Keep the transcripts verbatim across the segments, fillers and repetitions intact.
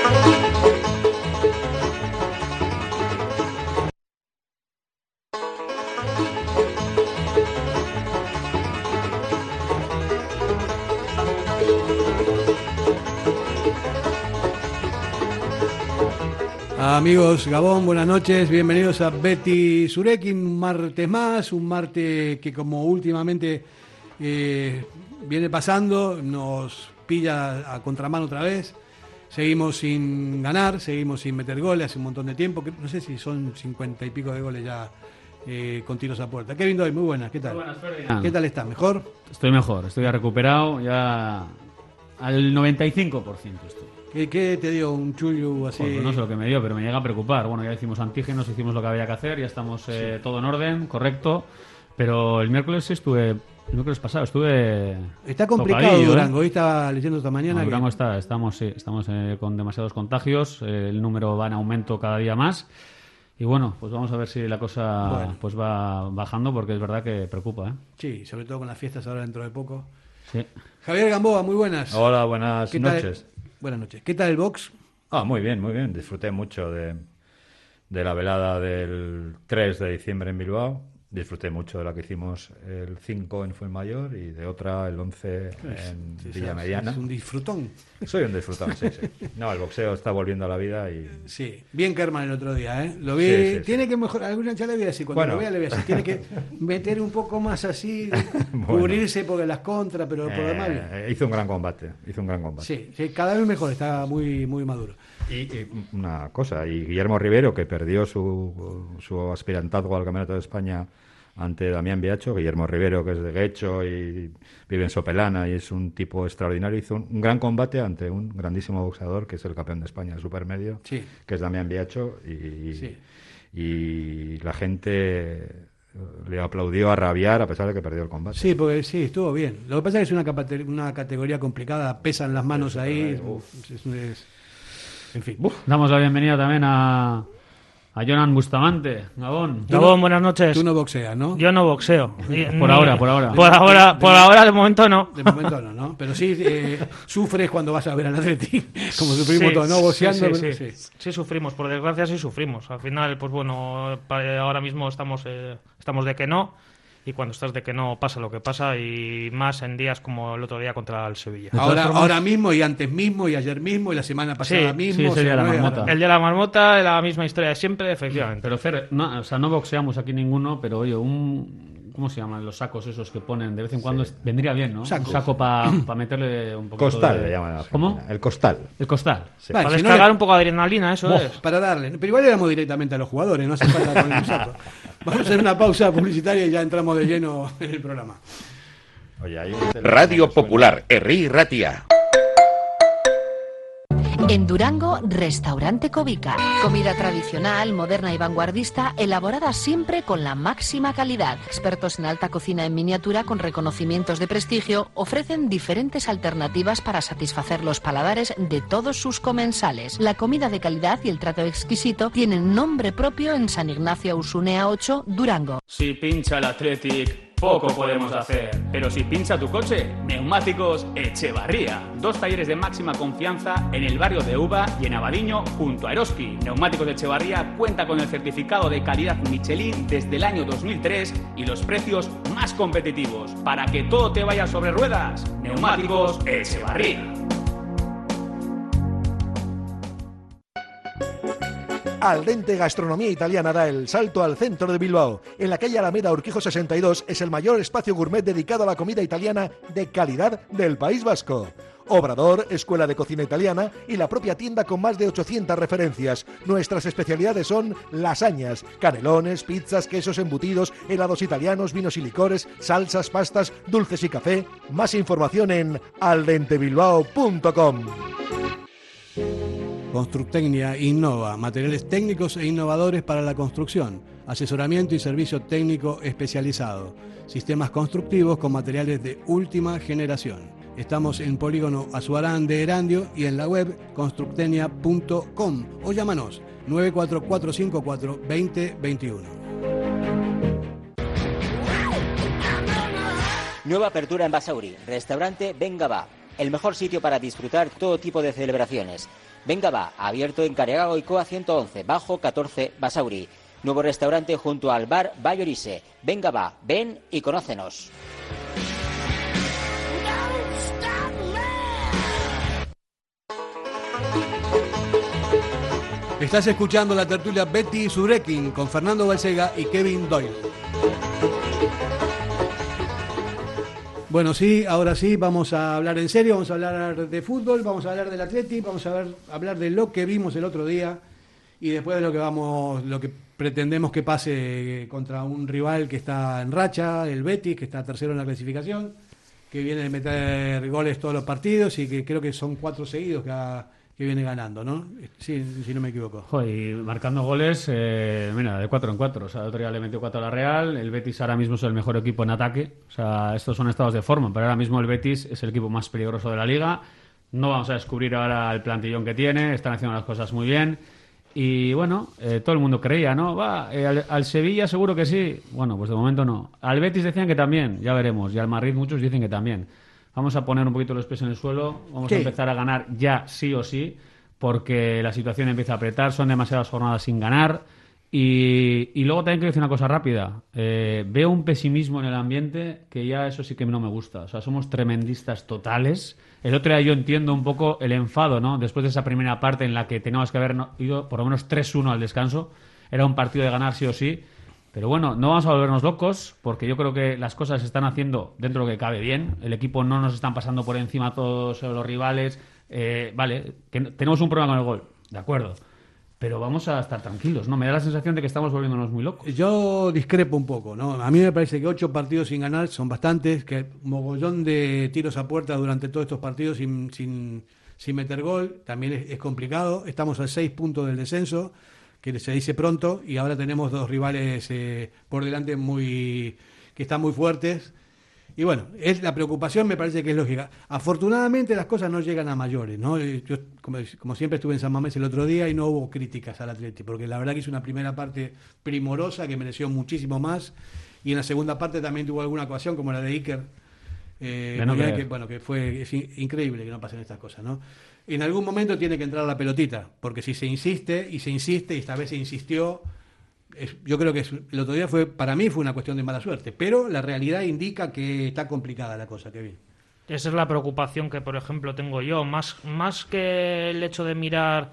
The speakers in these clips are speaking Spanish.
Amigos, Gabón, buenas noches, bienvenidos a Betty Surekin, un martes más, un martes que como últimamente eh, viene pasando, nos pilla a contramano otra vez, seguimos sin ganar, seguimos sin meter goles hace un montón de tiempo, que no sé si son cincuenta y pico de goles ya eh, con tiros a puerta. Kevin Doy, muy buenas, ¿qué tal? Muy buenas, Ferdinand. ¿Qué tal estás? ¿Mejor? Estoy mejor, estoy ya recuperado, ya al noventa y cinco por ciento estoy. ¿Qué, qué te dio un chullo así? Pues no sé lo que me dio, pero me llega a preocupar. Bueno, ya hicimos antígenos, hicimos lo que había que hacer, ya estamos eh, sí. todo en orden, correcto. Pero el miércoles estuve, el miércoles pasado estuve. Está complicado Durango, ¿eh? Hoy estaba leyendo esta mañana. No, Durango que... está, estamos, sí, estamos eh, con demasiados contagios, eh, el número va en aumento cada día más. Y bueno, pues vamos a ver si la cosa bueno. pues va bajando, porque es verdad que preocupa, ¿eh? Sí, sobre todo con las fiestas ahora dentro de poco. Sí. Javier Gamboa, muy buenas. Hola, buenas noches. Buenas noches. ¿Qué tal el box? Ah, muy bien, muy bien. Disfruté mucho de, de la velada del tres de diciembre en Bilbao. Disfruté mucho de la que hicimos el cinco en Fuenmayor y de otra el once en sí, Villa Mediana. Es un disfrutón. Soy un disfrutón, sí, sí. No, el boxeo está volviendo a la vida y... Sí, bien Kerman el otro día, ¿eh? Lo vi, sí, sí, tiene sí. que mejorar, alguna ya le voy a decir, cuando bueno. lo vea le voy a decir, tiene que meter un poco más así, bueno. cubrirse porque las contras, pero por lo demás eh, hizo un gran combate, hizo un gran combate. Sí, sí, cada vez mejor, está muy, muy maduro. Y, y una cosa, y Guillermo Rivero, que perdió su, su aspirantazgo al Campeonato de España ante Damián Biacho, Guillermo Rivero, que es de Guecho y vive en Sopelana y es un tipo extraordinario, hizo un, un gran combate ante un grandísimo boxeador que es el campeón de España de supermedio, sí. que es Damián Biacho, y, sí. y la gente le aplaudió a rabiar a pesar de que perdió el combate. Sí, porque sí, estuvo bien. Lo que pasa es que es una, una categoría complicada, pesan las manos sí, ahí, uf. Es, es, en fin. Uf. Damos la bienvenida también a... A Jonan Bustamante, Gabón. Gabón, buenas noches. Tú no boxeas, ¿no? Yo no boxeo. Por ahora, por ahora. Por ahora, de, por de, ahora de momento no. De momento no, ¿no? Pero sí eh, sufres cuando vas a ver al Atleti, como sufrimos sí, todos, ¿no? Boxeando. Sí, sí, sí. Sí. sí, sufrimos, por desgracia sí sufrimos. Al final, pues bueno, ahora mismo estamos, eh, estamos de que no. Y cuando estás de que no pasa lo que pasa, y más en días como el otro día contra el Sevilla. Ahora, ahora mismo y antes mismo y ayer mismo y la semana pasada sí, mismo. Sí, ese día de la marmota. El de la marmota, la misma historia de siempre, efectivamente. Pero Fer, no, o sea, no boxeamos aquí ninguno, pero oye, un... ¿Cómo se llaman los sacos esos que ponen? De vez en cuando sí. vendría bien, ¿no? Sacos. Un saco para pa meterle un poco Costal, de... le llaman. ¿Cómo? El costal. El costal. Sí. Vale, para si descargar no... un poco de adrenalina, eso Bof. es. Para darle. Pero igual le damos directamente a los jugadores, no hace falta con el saco. Vamos a hacer una pausa publicitaria y ya entramos de lleno en el programa. Oye, hay Radio Popular, Herri Ratia. En Durango, Restaurante Covica. Comida tradicional, moderna y vanguardista, elaborada siempre con la máxima calidad. Expertos en alta cocina en miniatura con reconocimientos de prestigio ofrecen diferentes alternativas para satisfacer los paladares de todos sus comensales. La comida de calidad y el trato exquisito tienen nombre propio en San Ignacio Ausunea ocho, Durango. Si pincha el Athletic, poco podemos hacer, pero si pincha tu coche, Neumáticos Echevarría. Dos talleres de máxima confianza en el barrio de Uva y en Abadiño junto a Eroski. Neumáticos Echevarría cuenta con el certificado de calidad Michelin desde el año dos mil tres y los precios más competitivos. Para que todo te vaya sobre ruedas, Neumáticos Echevarría. Al Dente Gastronomía Italiana da el salto al centro de Bilbao. En la calle Alameda Urquijo sesenta y dos es el mayor espacio gourmet dedicado a la comida italiana de calidad del País Vasco. Obrador, escuela de cocina italiana y la propia tienda con más de ochocientas referencias. Nuestras especialidades son lasañas, canelones, pizzas, quesos embutidos, helados italianos, vinos y licores, salsas, pastas, dulces y café. Más información en aldentebilbao punto com. Constructecnia innova, materiales técnicos e innovadores para la construcción, asesoramiento y servicio técnico especializado, sistemas constructivos con materiales de última generación. Estamos en Polígono Azuarán de Erandio y en la web constructecnia punto com o llámanos nueve cuatro cuatro cinco cuatro dos cero dos uno. Nueva apertura en Basauri, restaurante Venga Va, el mejor sitio para disfrutar todo tipo de celebraciones. Venga Va, abierto en Careaga Goicoa ciento once, bajo catorce Basauri. Nuevo restaurante junto al bar Bayorise. Venga Va, ven y conócenos. Estás escuchando la tertulia Betty Surekin con Fernando Balsega y Kevin Doyle. Bueno, sí, ahora sí, vamos a hablar en serio, vamos a hablar de fútbol, vamos a hablar del Atleti, vamos a ver, hablar de lo que vimos el otro día y después de lo que vamos, lo que pretendemos que pase contra un rival que está en racha, el Betis, que está tercero en la clasificación, que viene de meter goles todos los partidos y que creo que son cuatro seguidos que ha... que viene ganando, ¿no? Sí, si no me equivoco. Joder, y marcando goles, eh, mira, de cuatro en cuatro. O sea, el otro día le metió cuatro a la Real. El Betis ahora mismo es el mejor equipo en ataque. O sea, estos son estados de forma, pero ahora mismo el Betis es el equipo más peligroso de la Liga. No vamos a descubrir ahora el plantillón que tiene. Están haciendo las cosas muy bien. Y bueno, eh, todo el mundo creía, ¿no? Va, eh, al, al Sevilla seguro que sí. Bueno, pues de momento no. Al Betis decían que también, ya veremos. Y al Madrid muchos dicen que también. Vamos a poner un poquito los pies en el suelo, vamos ¿Qué? a empezar a ganar ya sí o sí, porque la situación empieza a apretar, son demasiadas jornadas sin ganar. Y, y luego también quiero decir una cosa rápida. Eh, veo un pesimismo en el ambiente que ya eso sí que no me gusta. O sea, somos tremendistas totales. El otro día yo entiendo un poco el enfado, ¿no? Después de esa primera parte en la que teníamos que haber ido por lo menos tres uno al descanso. Era un partido de ganar sí o sí. Pero bueno, no vamos a volvernos locos, porque yo creo que las cosas se están haciendo dentro de lo que cabe bien. El equipo no nos están pasando por encima todos los rivales. Eh, vale, que tenemos un problema con el gol, de acuerdo. Pero vamos a estar tranquilos, ¿no? Me da la sensación de que estamos volviéndonos muy locos. Yo discrepo un poco, ¿no? A mí me parece que ocho partidos sin ganar son bastantes, que un mogollón de tiros a puerta durante todos estos partidos sin, sin, sin meter gol, también es, es complicado. Estamos a seis puntos del descenso, que se dice pronto, y ahora tenemos dos rivales eh, por delante muy que están muy fuertes. Y bueno, es la preocupación me parece que es lógica. Afortunadamente las cosas no llegan a mayores, ¿no? Yo, como, como siempre, estuve en San Mamés el otro día y no hubo críticas al Atleti, porque la verdad que hizo una primera parte primorosa que mereció muchísimo más, y en la segunda parte también tuvo alguna ocasión, como la de Iker, eh, no que, bueno, que fue es in, increíble que no pasen estas cosas, ¿no? En algún momento tiene que entrar la pelotita, porque si se insiste, y se insiste, y esta vez se insistió... Yo creo que el otro día fue, para mí fue una cuestión de mala suerte, pero la realidad indica que está complicada la cosa, Kevin. Esa es la preocupación que, por ejemplo, tengo yo, más, más que el hecho de mirar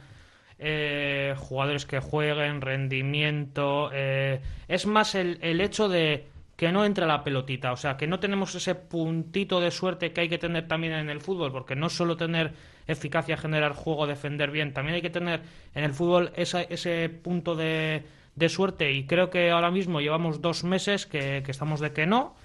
eh, jugadores que jueguen, rendimiento, eh, es más el, el hecho de que no entra la pelotita, o sea, que no tenemos ese puntito de suerte que hay que tener también en el fútbol, porque no solo tener eficacia, generar juego, defender bien, también hay que tener en el fútbol esa, ese punto de... de suerte, y creo que ahora mismo llevamos dos meses que, que estamos de que no,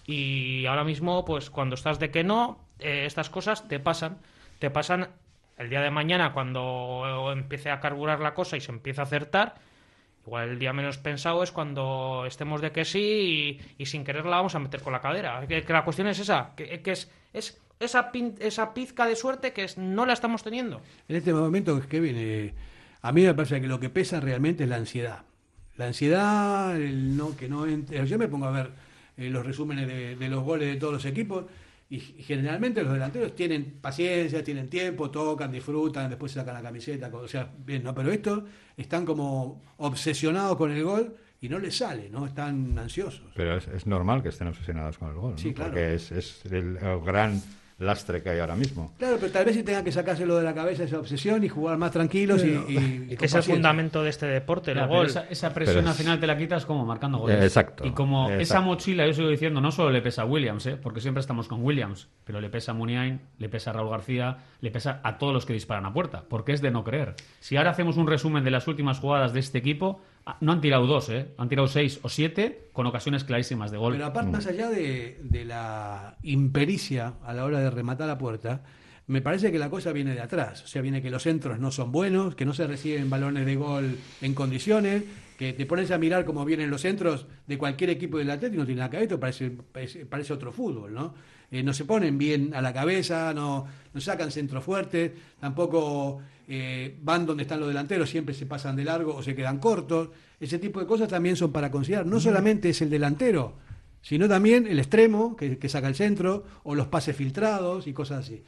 y ahora mismo pues cuando estás de que no, eh, estas cosas te pasan te pasan el día de mañana cuando empiece a carburar la cosa y se empiece a acertar. Igual el día menos pensado es cuando estemos de que sí y, y sin querer la vamos a meter con la cadera, que, que la cuestión es esa, que, que es, es esa, pin, esa pizca de suerte que es, no la estamos teniendo en este momento. Kevin, eh, a mí me parece que lo que pesa realmente es la ansiedad. La ansiedad, el no que no entre. Yo me pongo a ver eh, los resúmenes de, de los goles de todos los equipos y, y generalmente los delanteros tienen paciencia, tienen tiempo, tocan, disfrutan, después sacan la camiseta, o sea, bien, ¿no? Pero estos están como obsesionados con el gol y no les sale, ¿no? Están ansiosos. Pero es, es normal que estén obsesionados con el gol, ¿no? Sí, claro. Porque es, es el, el gran lastre que hay ahora mismo. Claro, pero tal vez si tengan que sacárselo de la cabeza esa obsesión y jugar más tranquilos pero, y, y, y que es el fundamento de este deporte, el claro, gol. Esa, esa presión al final te la quitas como marcando goles. Eh, exacto. Y como exacto. esa mochila, yo sigo diciendo, no solo le pesa a Williams, ¿eh? Porque siempre estamos con Williams, pero le pesa a Muniain, le pesa a Raúl García, le pesa a todos los que disparan a puerta, porque es de no creer. Si ahora hacemos un resumen de las últimas jugadas de este equipo, no han tirado dos, ¿eh? Han tirado seis o siete con ocasiones clarísimas de gol. Pero aparte, mm. más allá de, de la impericia a la hora de rematar a puerta, me parece que la cosa viene de atrás. O sea, viene que los centros no son buenos, que no se reciben balones de gol en condiciones, que te pones a mirar cómo vienen los centros de cualquier equipo del Atlético, no tiene nada que ver, esto parece, parece, parece otro fútbol, ¿no? Eh, no se ponen bien a la cabeza, no, no sacan centros fuertes, tampoco eh, van donde están los delanteros, siempre se pasan de largo o se quedan cortos. Ese tipo de cosas también son para considerar. No solamente es el delantero, sino también el extremo que, que saca el centro, o los pases filtrados y cosas así.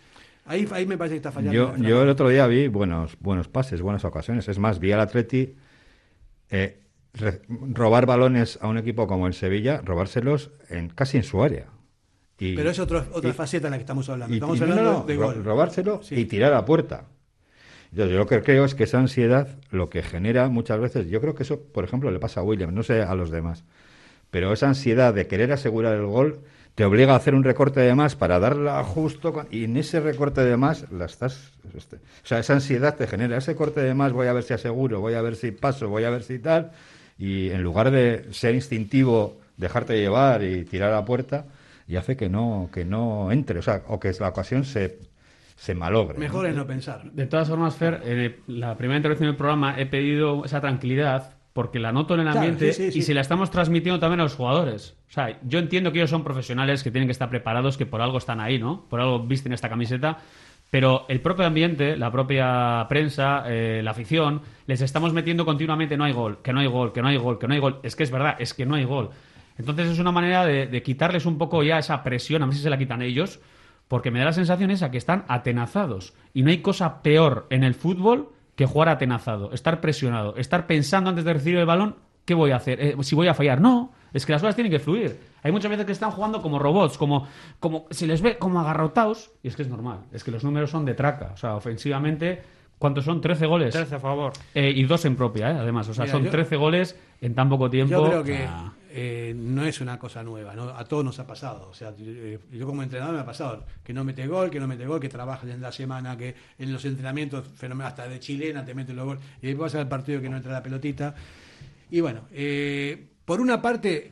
Ahí, ahí me parece que está fallando. Yo, yo el otro día vi buenos, buenos pases, buenas ocasiones. Es más, vi al Atleti eh, re, robar balones a un equipo como el Sevilla, robárselos en, casi en su área. Y, Pero es otro, otra y, faceta en la que estamos hablando. Y, estamos y, hablando no, no, de ro, gol. Robárselo Sí. y tirar a puerta. Entonces, yo lo que creo es que esa ansiedad lo que genera muchas veces, yo creo que eso, por ejemplo, le pasa a William, no sé a los demás, pero esa ansiedad de querer asegurar el gol te obliga a hacer un recorte de más para darla justo, con, y en ese recorte de más la estás... Este, o sea, esa ansiedad te genera ese corte de más, voy a ver si aseguro, voy a ver si paso, voy a ver si tal, y en lugar de ser instintivo, dejarte llevar y tirar a la puerta, y hace que no, que no entre, o sea, o que la ocasión se... se malogre. Mejor ¿no? es no pensar. De todas formas, Fer, en la primera intervención del programa he pedido esa tranquilidad porque la noto en el ambiente claro, sí, sí, sí. y se la estamos transmitiendo también a los jugadores. O sea, yo entiendo que ellos son profesionales, que tienen que estar preparados, que por algo están ahí, ¿no? Por algo visten esta camiseta. Pero el propio ambiente, la propia prensa, eh, la afición, les estamos metiendo continuamente no hay gol, que no hay gol, que no hay gol, que no hay gol. Es que es verdad, es que no hay gol. Entonces es una manera de, de quitarles un poco ya esa presión, a ver si se la quitan ellos, porque me da la sensación esa que están atenazados. Y no hay cosa peor en el fútbol que jugar atenazado, estar presionado, estar pensando antes de recibir el balón, ¿qué voy a hacer? Eh, si voy a fallar. No, es que las cosas tienen que fluir. Hay muchas veces que están jugando como robots, como, como se les ve como agarrotados, y es que es normal. Es que los números son de traca. O sea, ofensivamente, ¿cuántos son? trece goles. trece a favor. Eh, y dos en propia, ¿eh? Además. O sea, Mira, son yo- trece goles en tan poco tiempo. Yo creo que Ah. eh, no es una cosa nueva, ¿no? A todos nos ha pasado. O sea, yo, yo como entrenador me ha pasado que no mete gol, que no mete gol, que trabajas en la semana, que en los entrenamientos, fenomenal, hasta de chilena te meten los goles, y después vas al partido que no entra la pelotita. Y bueno, eh, por una parte,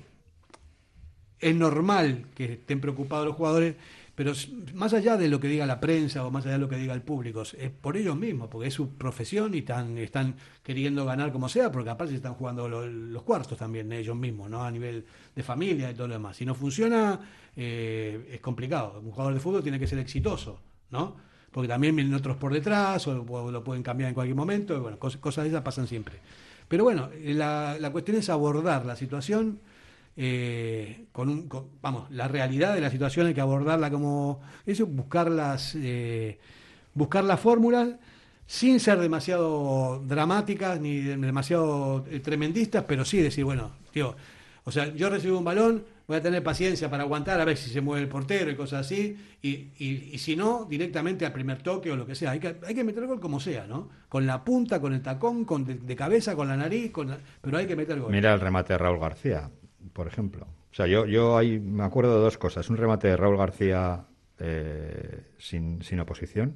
es normal que estén preocupados los jugadores, pero s- más allá de lo que diga la prensa o más allá de lo que diga el público, es por ellos mismos, porque es su profesión y están, están queriendo ganar como sea, porque aparte se están jugando lo- los cuartos también ellos mismos, ¿no? A nivel de familia y todo lo demás. Si no funciona, eh, es complicado. Un jugador de fútbol tiene que ser exitoso, ¿no? Porque también vienen otros por detrás o, o lo pueden cambiar en cualquier momento, y bueno, cos- cosas de esas pasan siempre. Pero bueno, la, la cuestión es abordar la situación eh, con un, con- vamos, la realidad de la situación hay que abordarla como eso, buscar las, eh, buscar las fórmulas sin ser demasiado dramáticas ni de- demasiado eh, tremendistas, pero sí decir, bueno, tío, o sea, yo recibo un balón, voy a tener paciencia para aguantar a ver si se mueve el portero y cosas así, y, y, y si no, directamente al primer toque o lo que sea. Hay que, hay que meter gol como sea, ¿no? Con la punta, con el tacón, con de, de cabeza, con la nariz, con la- pero hay que meter gol. Mira el remate de Raúl García, por ejemplo. O sea, yo, yo ahí me acuerdo de dos cosas. Un remate de Raúl García eh, sin, sin oposición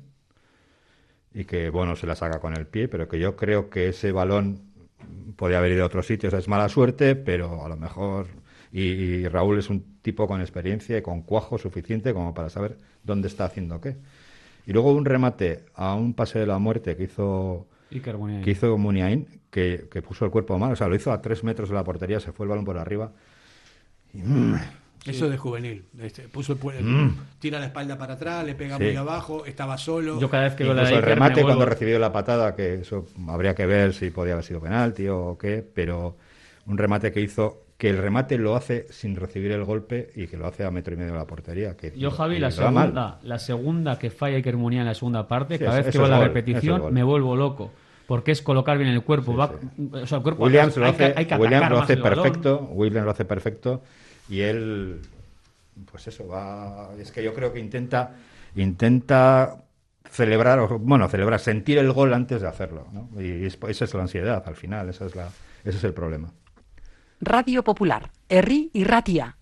y que, bueno, se la saca con el pie, pero que yo creo que ese balón podía haber ido a otros sitios. Es mala suerte, pero a lo mejor... Y, y Raúl es un tipo con experiencia y con cuajo suficiente como para saber dónde está haciendo qué. Y luego un remate a un pase de la muerte que hizo... Iker Muniain. que hizo Muniain, que, que puso el cuerpo mal, o sea, lo hizo a tres metros de la portería, se fue el balón por arriba. Y, mm, Eso de juvenil. Este, puso el, pu- el- Mm. tira la espalda para atrás, le pega Sí. muy abajo, estaba solo. Yo cada vez que veo la incluso de el Iker me remate vuelvo- cuando recibió la patada, que eso habría que ver si podía haber sido penalti o qué, pero un remate que hizo, que el remate lo hace sin recibir el golpe y que lo hace a metro y medio de la portería. Que, Yo, Javi, que la le va mal. segunda, la segunda que falla Iker Muniain en la segunda parte, Sí, cada eso- vez que eso va es la gol, eso repetición es gol. me vuelvo loco. Porque es colocar bien el cuerpo. Sí, va, sí. O sea, el cuerpo Williams lo hay que- hace, hay que Williams atacar lo más hace el balón. perfecto, Williams lo hace perfecto y él, pues eso, va, es que yo creo que intenta, intenta celebrar, o, bueno, celebrar, sentir el gol antes de hacerlo, ¿no? Y es- esa es la ansiedad, al final, esa es la, ese es el problema. Radio Popular, Herri y Ratia.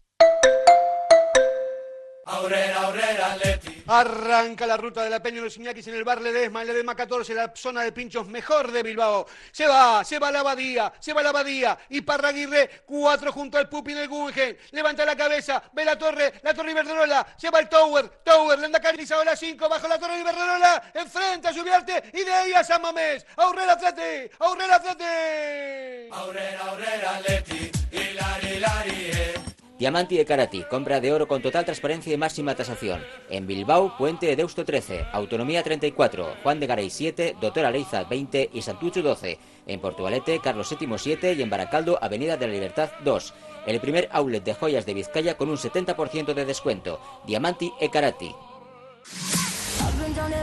Arranca la ruta de la Peña de los Iñakis en el bar Ledesma, en Ledesma catorce, la zona de pinchos mejor de Bilbao. Se va, se va la Abadía, se va la Abadía. Y Parraguirre, cuatro junto al Pupi en el Guggenheim. Levanta la cabeza, ve la torre, la torre Iberdrola. Se va el Tower, Tower, Lendakari, la cinco, bajo la torre Iberdrola. Enfrenta a Lluviarte y de ahí a San Mamés. Aurrera Atleti, Aurrera Atleti. Aurrera, Aurrera Atleti, hilari, hilari, eh. Diamanti e Karati, compra de oro con total transparencia y máxima tasación. En Bilbao, Puente de Deusto trece, Autonomía treinta y cuatro, Juan de Garay siete, Doctor Aleiza veinte y Santucho doce. En Portugalete, Carlos séptimo siete y en Baracaldo, Avenida de la Libertad dos. El primer outlet de joyas de Vizcaya con un setenta por ciento de descuento. Diamanti e Karati.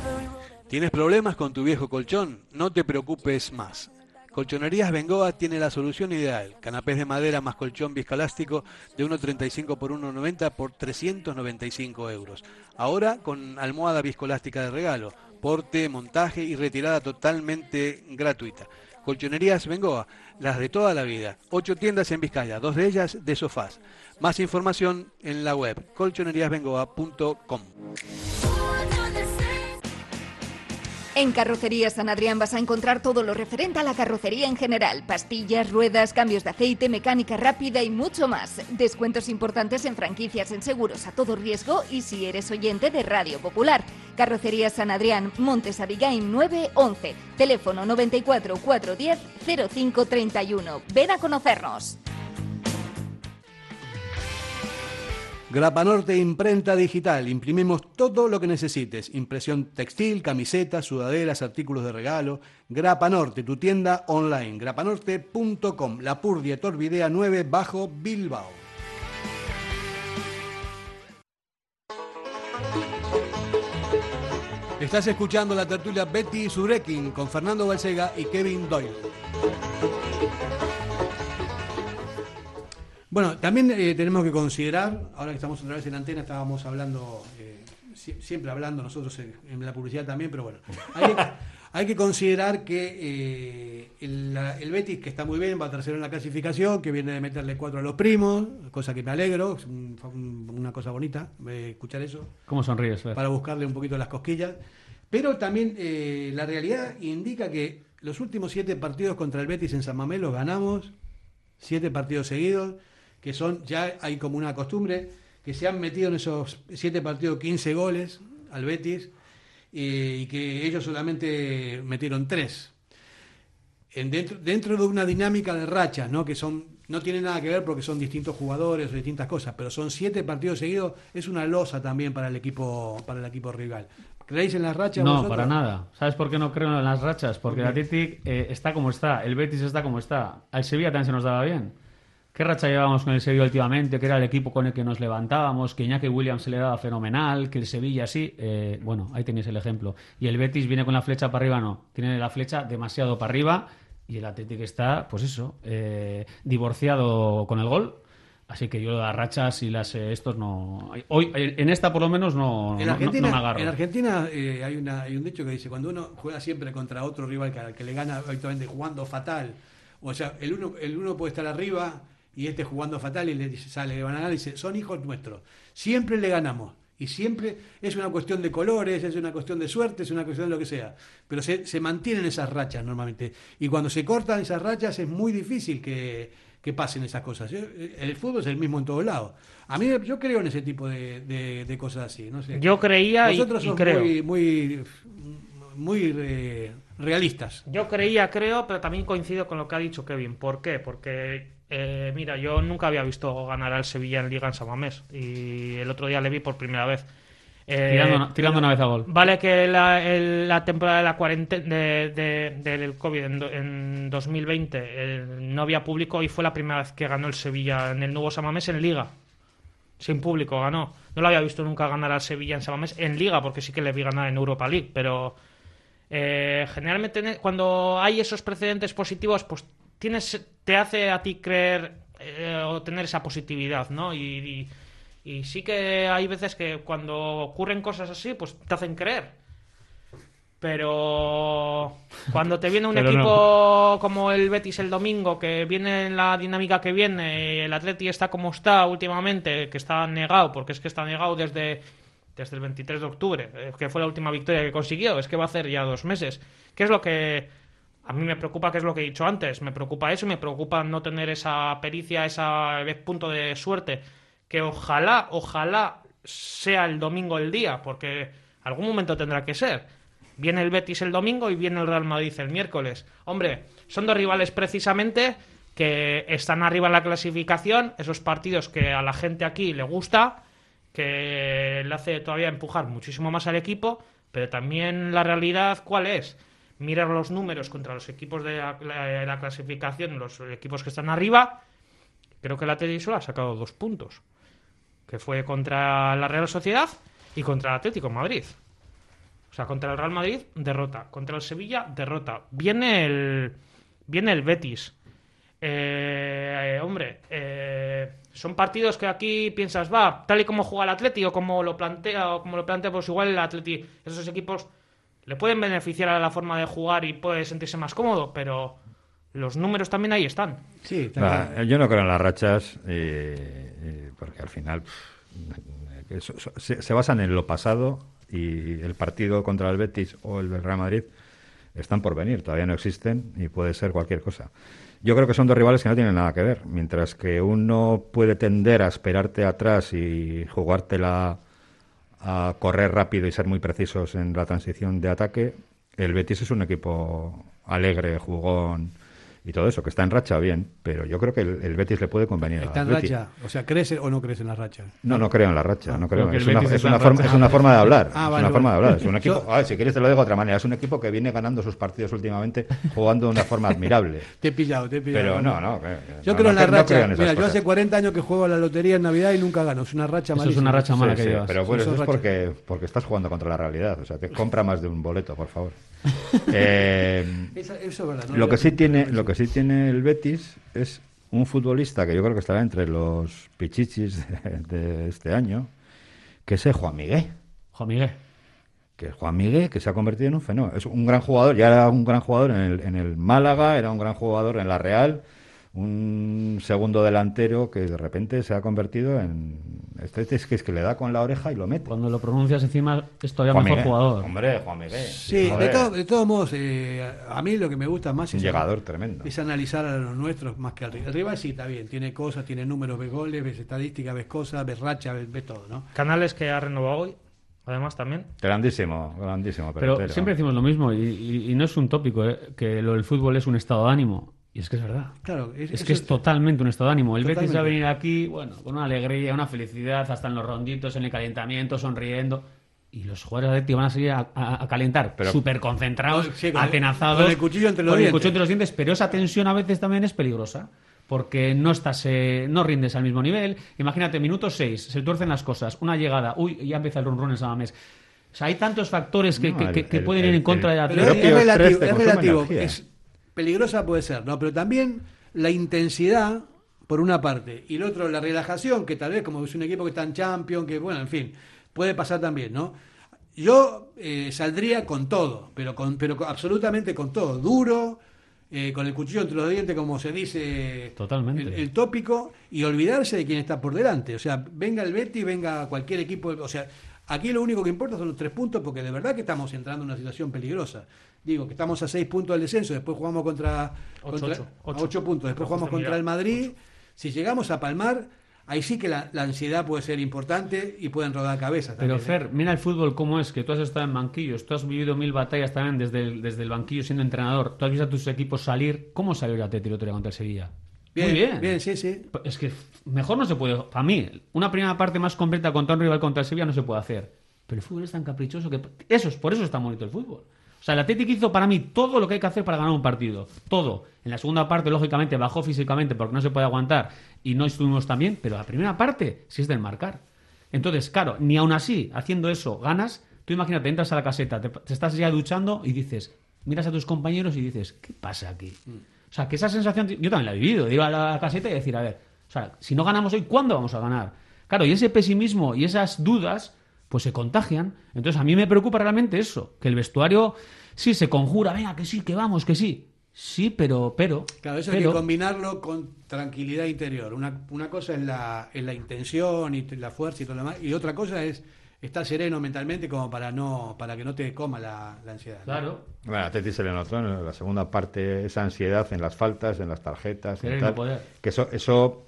¿Tienes problemas con tu viejo colchón? No te preocupes más. Colchonerías Bengoa tiene la solución ideal. Canapés de madera más colchón viscoelástico de uno treinta y cinco por uno noventa por trescientos noventa y cinco euros. Ahora con almohada viscoelástica de regalo. Porte, montaje y retirada totalmente gratuita. Colchonerías Bengoa, las de toda la vida. Ocho tiendas en Vizcaya, dos de ellas de sofás. Más información en la web colchonerías bengoa punto com. En Carrocería San Adrián vas a encontrar todo lo referente a la carrocería en general. Pastillas, ruedas, cambios de aceite, mecánica rápida y mucho más. Descuentos importantes en franquicias, en seguros a todo riesgo y si eres oyente de Radio Popular. Carrocería San Adrián, Montes Abigail nueve once. Teléfono noventa y cuatro, cuatrocientos diez, cero cinco treinta y uno. Ven a conocernos. Grapa Norte Imprenta Digital. Imprimimos todo lo que necesites. Impresión textil, camisetas, sudaderas, artículos de regalo. Grapa Norte, tu tienda online. grapanorte punto com. La Purdia Torvidea nueve bajo Bilbao. Estás escuchando la tertulia Betty Surekin con Fernando Balsega y Kevin Doyle. Bueno, también eh, tenemos que considerar, ahora que estamos otra vez en antena, estábamos hablando, eh, si, siempre hablando nosotros en, en la publicidad también, pero bueno, hay que, hay que considerar que eh, el, la, el Betis, que está muy bien, va tercero en la clasificación, que viene de meterle cuatro a los primos, cosa que me alegro, es un, un, una cosa bonita eh, escuchar eso. ¿Cómo sonríes, Fer? Para buscarle un poquito las cosquillas. Pero también eh, la realidad indica que los últimos siete partidos contra el Betis en San Mamés los ganamos, siete partidos seguidos, que son, ya hay como una costumbre, que se han metido en esos siete partidos quince goles al Betis eh, y que ellos solamente metieron tres. En dentro, dentro de una dinámica de rachas, ¿no? Que son, no tiene nada que ver porque son distintos jugadores o distintas cosas, pero son siete partidos seguidos, es una losa también para el equipo, para el equipo rival. ¿Creéis en las rachas? No, vosotros? para nada. ¿Sabes por qué no creo en las rachas? Porque el Athletic eh, está como está, el Betis está como está. Al Sevilla también se nos daba bien. ¿Qué racha llevábamos con el Sevilla últimamente? Que era el equipo con el que nos levantábamos, que Iñaki Williams se le daba fenomenal, que el Sevilla sí. Eh, bueno, ahí tenéis el ejemplo. Y el Betis viene con la flecha para arriba, no. Tiene la flecha demasiado para arriba y el Athletic está, pues eso, eh, divorciado con el gol. Así que yo las rachas y las eh, estos no... Hoy, en esta por lo menos no, en no, Argentina, no me agarro. En Argentina eh, hay, una, hay un dicho que dice, cuando uno juega siempre contra otro rival que, al que le gana habitualmente jugando fatal, o sea, el uno, el uno puede estar arriba y este jugando fatal y le dice, sale, le van a ganar y dice, son hijos nuestros. Siempre le ganamos. Y siempre es una cuestión de colores, es una cuestión de suerte, es una cuestión de lo que sea. Pero se, se mantienen esas rachas normalmente. Y cuando se cortan esas rachas es muy difícil que, que pasen esas cosas. El fútbol es el mismo en todos lados. A mí yo creo en ese tipo de, de, de cosas así. No sé. Yo creía Vosotros y, y sos creo. muy, muy, muy eh, realistas. Yo creía, creo, pero también coincido con lo que ha dicho Kevin. ¿Por qué? Porque... Eh, mira, yo nunca había visto ganar al Sevilla en Liga en San Mamés y el otro día le vi por primera vez. Eh, tirando tirando una vez a gol. Vale que la, el, la temporada de la cuarentena de, de, del COVID en, en dos mil veinte eh, no había público y fue la primera vez que ganó el Sevilla en el nuevo San Mamés en Liga. Sin público ganó. No lo había visto nunca ganar al Sevilla en San Mamés en Liga, porque sí que le vi ganar en Europa League, pero eh, generalmente cuando hay esos precedentes positivos, pues tienes, te hace a ti creer eh, o tener esa positividad, ¿no? Y, y, y sí que hay veces que cuando ocurren cosas así, pues te hacen creer. Pero cuando te viene un Pero equipo no. como el Betis el domingo, que viene en la dinámica que viene, el Atleti está como está últimamente, que está negado, porque es que está negado desde, desde el veintitrés de octubre, que fue la última victoria que consiguió, es que va a hacer ya dos meses. ¿Qué es lo que... A mí me preocupa, que es lo que he dicho antes, me preocupa eso y me preocupa no tener esa pericia, ese punto de suerte, que ojalá, ojalá sea el domingo el día, porque algún momento tendrá que ser. Viene el Betis el domingo y viene el Real Madrid el miércoles. Hombre, son dos rivales precisamente que están arriba en la clasificación, esos partidos que a la gente aquí le gusta, que le hace todavía empujar muchísimo más al equipo, pero también la realidad, ¿cuál es? Mirar los números contra los equipos de la, la, la clasificación, los equipos que están arriba. Creo que el Atleti solo ha sacado dos puntos, que fue contra la Real Sociedad y contra el Atlético de Madrid. O sea, contra el Real Madrid, derrota. Contra el Sevilla, derrota. Viene el, viene el Betis. Eh, eh, hombre, eh, son partidos que aquí piensas, va, tal y como juega el Atleti o como lo plantea, o como lo plantea, pues igual el Atleti, esos equipos le pueden beneficiar a la forma de jugar y puede sentirse más cómodo, pero los números también ahí están. Sí, Va, yo no creo en las rachas, eh, eh, porque al final pff, eso, eso, se, se basan en lo pasado y el partido contra el Betis o el del Real Madrid están por venir, todavía no existen y puede ser cualquier cosa. Yo creo que son dos rivales que no tienen nada que ver. Mientras que uno puede tender a esperarte atrás y jugártela a correr rápido y ser muy precisos en la transición de ataque, el Betis es un equipo alegre, jugón y todo eso, que está en racha bien, pero yo creo que el, el Betis le puede convenir. Está en Betis. racha, o sea, ¿crece o no crece en la racha? No, no creo en la racha, Ah, no creo. creo que Es el una, Betis es, está una en forma, racha. es una forma de hablar. Ah, es vale, una forma vale. de hablar. Es un equipo, Yo- a ver, si quieres te lo digo de otra manera, es un equipo que viene ganando sus partidos últimamente jugando de una forma admirable. Te he pillado, te he pillado. Pero no, no. que- Yo no, creo no en la cre- no racha. creo en esas Mira, yo cosas. hace cuarenta años que juego a la lotería en Navidad y nunca gano. Es una racha Eso es malísima. una racha mala Sí, que sí, llevas. pero bueno, Sí, eso son es porque, porque estás jugando contra la realidad. O sea, te compra más de un boleto, por favor. Eh, Eso, eso es verdad. ¿no? lo que Yo- sí tiene, lo que sí tiene el Betis es un futbolista que yo creo que estará entre los pichichis de, de este año, que es el Juan Miguel. Juan Miguel. Que Juan Miguel, que se ha convertido en un fenómeno. Es un gran jugador, ya era un gran jugador en el, en el Málaga, era un gran jugador en la Real, un segundo delantero que de repente se ha convertido en... Este es que, es que le da con la oreja y lo mete. Cuando lo pronuncias encima es todavía Juan mejor Miguel. jugador. Hombre, Juan Miguel. Sí, de, Joder. todo- de todos modos, eh, a mí lo que me gusta más Un es, llegador tremendo. es analizar a los nuestros más que al rival. El rival sí está bien, tiene cosas, tiene números, ves goles, ves estadísticas, ves cosas, ves racha, ves, ves todo, ¿no? Canales que ha renovado hoy, además también. Grandísimo, grandísimo. Pero pelotero. siempre decimos lo mismo y, y- y no es un tópico, ¿eh? Que lo del fútbol es un estado de ánimo. Y es que es verdad. Claro, Es, eso que es totalmente un estado de ánimo. El Betis Totalmente. va a venir aquí, bueno, con una alegría, una felicidad, hasta en los ronditos, en el calentamiento, sonriendo. Y los jugadores de Atleti van a salir a, a- a calentar, Pero- súper concentrados, Con- sí, con el- atenazados. con el cuchillo entre los con el dientes. cuchillo entre los dientes. Pero esa tensión a veces también es peligrosa. Porque no estás, eh, no rindes al mismo nivel. Imagínate, minuto seis, se tuercen las cosas, una llegada, uy, ya empieza el run run en Samamés. O sea, hay tantos factores que, No, que- el- que- que el- pueden el- ir en contra el- de la Pero El es, propio es estrés relativo, te es consume relativo. energía. Es peligrosa puede ser, ¿no? Pero también la intensidad, por una parte, y el otro, la relajación, que tal vez como es un equipo que está en Champions, que bueno, en fin, puede pasar también, ¿no? Yo eh, saldría con todo, pero con, pero con- absolutamente con todo, duro, eh, con el cuchillo entre los dientes, como se dice Totalmente. el, el tópico, y olvidarse de quién está por delante. O sea, venga el Betis, venga cualquier equipo, o sea, aquí lo único que importa son los tres puntos, porque de verdad que estamos entrando en una situación peligrosa. Digo, que estamos a seis puntos del descenso, después jugamos contra... Ocho, contra ocho, a ocho. ocho puntos, después jugamos Justo, contra mira, el Madrid. Si llegamos a palmar, ahí sí que la, la ansiedad puede ser importante y pueden rodar cabezas. Pero también, ¿eh? Fer, mira el fútbol cómo es, que tú has estado en banquillos, tú has vivido mil batallas también desde el, desde el banquillo siendo entrenador, tú has visto a tus equipos salir. ¿Cómo salió el Atleti el otro día contra el Sevilla? Bien, Muy bien. bien, sí, sí. Es que mejor no se puede. Para mí, una primera parte más completa contra un rival contra el Sevilla no se puede hacer. Pero el fútbol es tan caprichoso que eso es, por eso es tan bonito el fútbol. O sea, el Atlético hizo para mí todo lo que hay que hacer para ganar un partido. Todo. En la segunda parte, lógicamente, bajó físicamente porque no se puede aguantar y no estuvimos tan bien, pero la primera parte sí es del marcar. Entonces, claro, ni aún así, haciendo eso, ganas. Tú imagínate, entras a la caseta, te, te estás ya duchando y dices, miras a tus compañeros y dices, ¿qué pasa aquí? O sea, que esa sensación, yo también la he vivido, de ir a la caseta y decir, a ver, o sea, si no ganamos hoy, ¿cuándo vamos a ganar? Claro, y ese pesimismo y esas dudas, pues se contagian. Entonces, a mí me preocupa realmente eso, que el vestuario sí se conjura, venga, que sí, que vamos, que sí. Sí, pero, pero... Claro, eso pero, hay que combinarlo con tranquilidad interior. Una, una cosa es la, es la intención y la fuerza y todo lo demás, y otra cosa es estar sereno mentalmente como para no para que no te coma la, la ansiedad, ¿no? Claro. Bueno, a Teti se le notó en la segunda parte esa ansiedad en las faltas, en las tarjetas, Querer en no tal, poder. que eso eso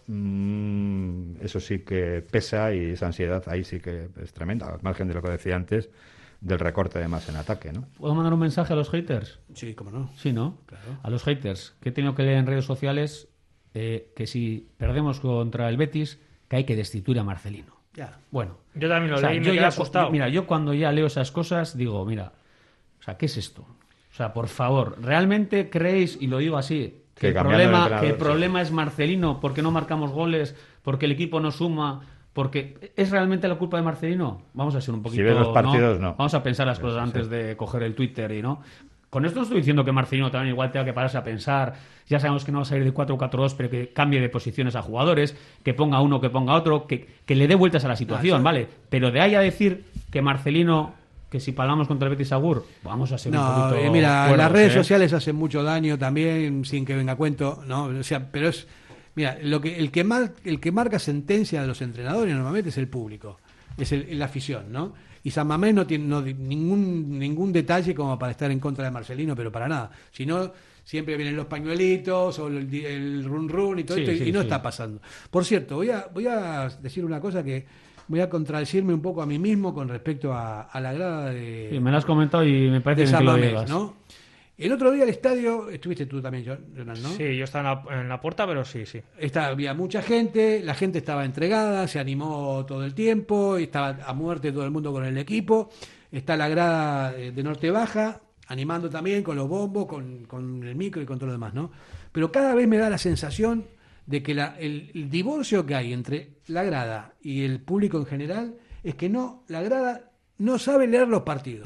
mm, eso sí que pesa y esa ansiedad ahí sí que es tremenda, al margen de lo que decía antes del recorte de más en ataque, ¿no? ¿Puedo mandar un mensaje a los haters? Sí, cómo no. Sí, ¿no? Claro. A los haters, que he tenido que leer en redes sociales eh, que si perdemos contra el Betis, que hay que destituir a Marcelino. Ya. Bueno. Yo también lo O sea, leí y me yo quedé ya, asustado. Mira, yo cuando ya leo esas cosas digo, mira, o sea, ¿qué es esto? O sea, por favor, ¿realmente creéis, y lo digo así, que, Que el cambiando el problema, entrenador, que el sí. problema es Marcelino porque no marcamos goles, porque el equipo no suma, Porque ¿es realmente la culpa de Marcelino? Vamos a ser un poquito... Si ves los partidos, no. no. Vamos a pensar las cosas Sí, antes sí. de coger el Twitter y no... Con esto no estoy diciendo que Marcelino también igual tenga que pararse a pensar. Ya sabemos que no va a salir de cuatro cuatro dos, pero que cambie de posiciones a jugadores, que ponga uno, que ponga otro, que, que le dé vueltas a la situación, No, ¿vale? Pero de ahí a decir que Marcelino, que si palamos contra el Betis Agur, vamos a ser un No, poquito eh, mira, cuerdos, las redes ¿eh? sociales hacen mucho daño también, sin que venga a cuento, ¿no? O sea, pero es... Mira, lo que, el, que mar, el que marca sentencia de los entrenadores normalmente es el público, es el, la afición, ¿no? Y San Mamés no tiene no, ningún ningún detalle como para estar en contra de Marcelino, pero para nada. Si no, siempre vienen los pañuelitos o el, el run run y todo Sí, esto, sí, y no sí. está pasando. Por cierto, voy a voy a decir una cosa que voy a contradecirme un poco a mí mismo con respecto a, a la grada de, Sí, me lo has comentado y me parece de bien San que lo Mamés, digas. ¿no? El otro día el estadio, estuviste tú también, Jonan, ¿no? Sí, yo estaba en la, en la puerta, pero sí, sí. Está, había mucha gente, la gente estaba entregada, se animó todo el tiempo, estaba a muerte todo el mundo con el equipo. Está la grada de Norte Baja, animando también con los bombos, con, con el micro y con todo lo demás, ¿no? Pero cada vez me da la sensación de que la, el, el divorcio que hay entre la grada y el público en general es que no, la grada no sabe leer los partidos.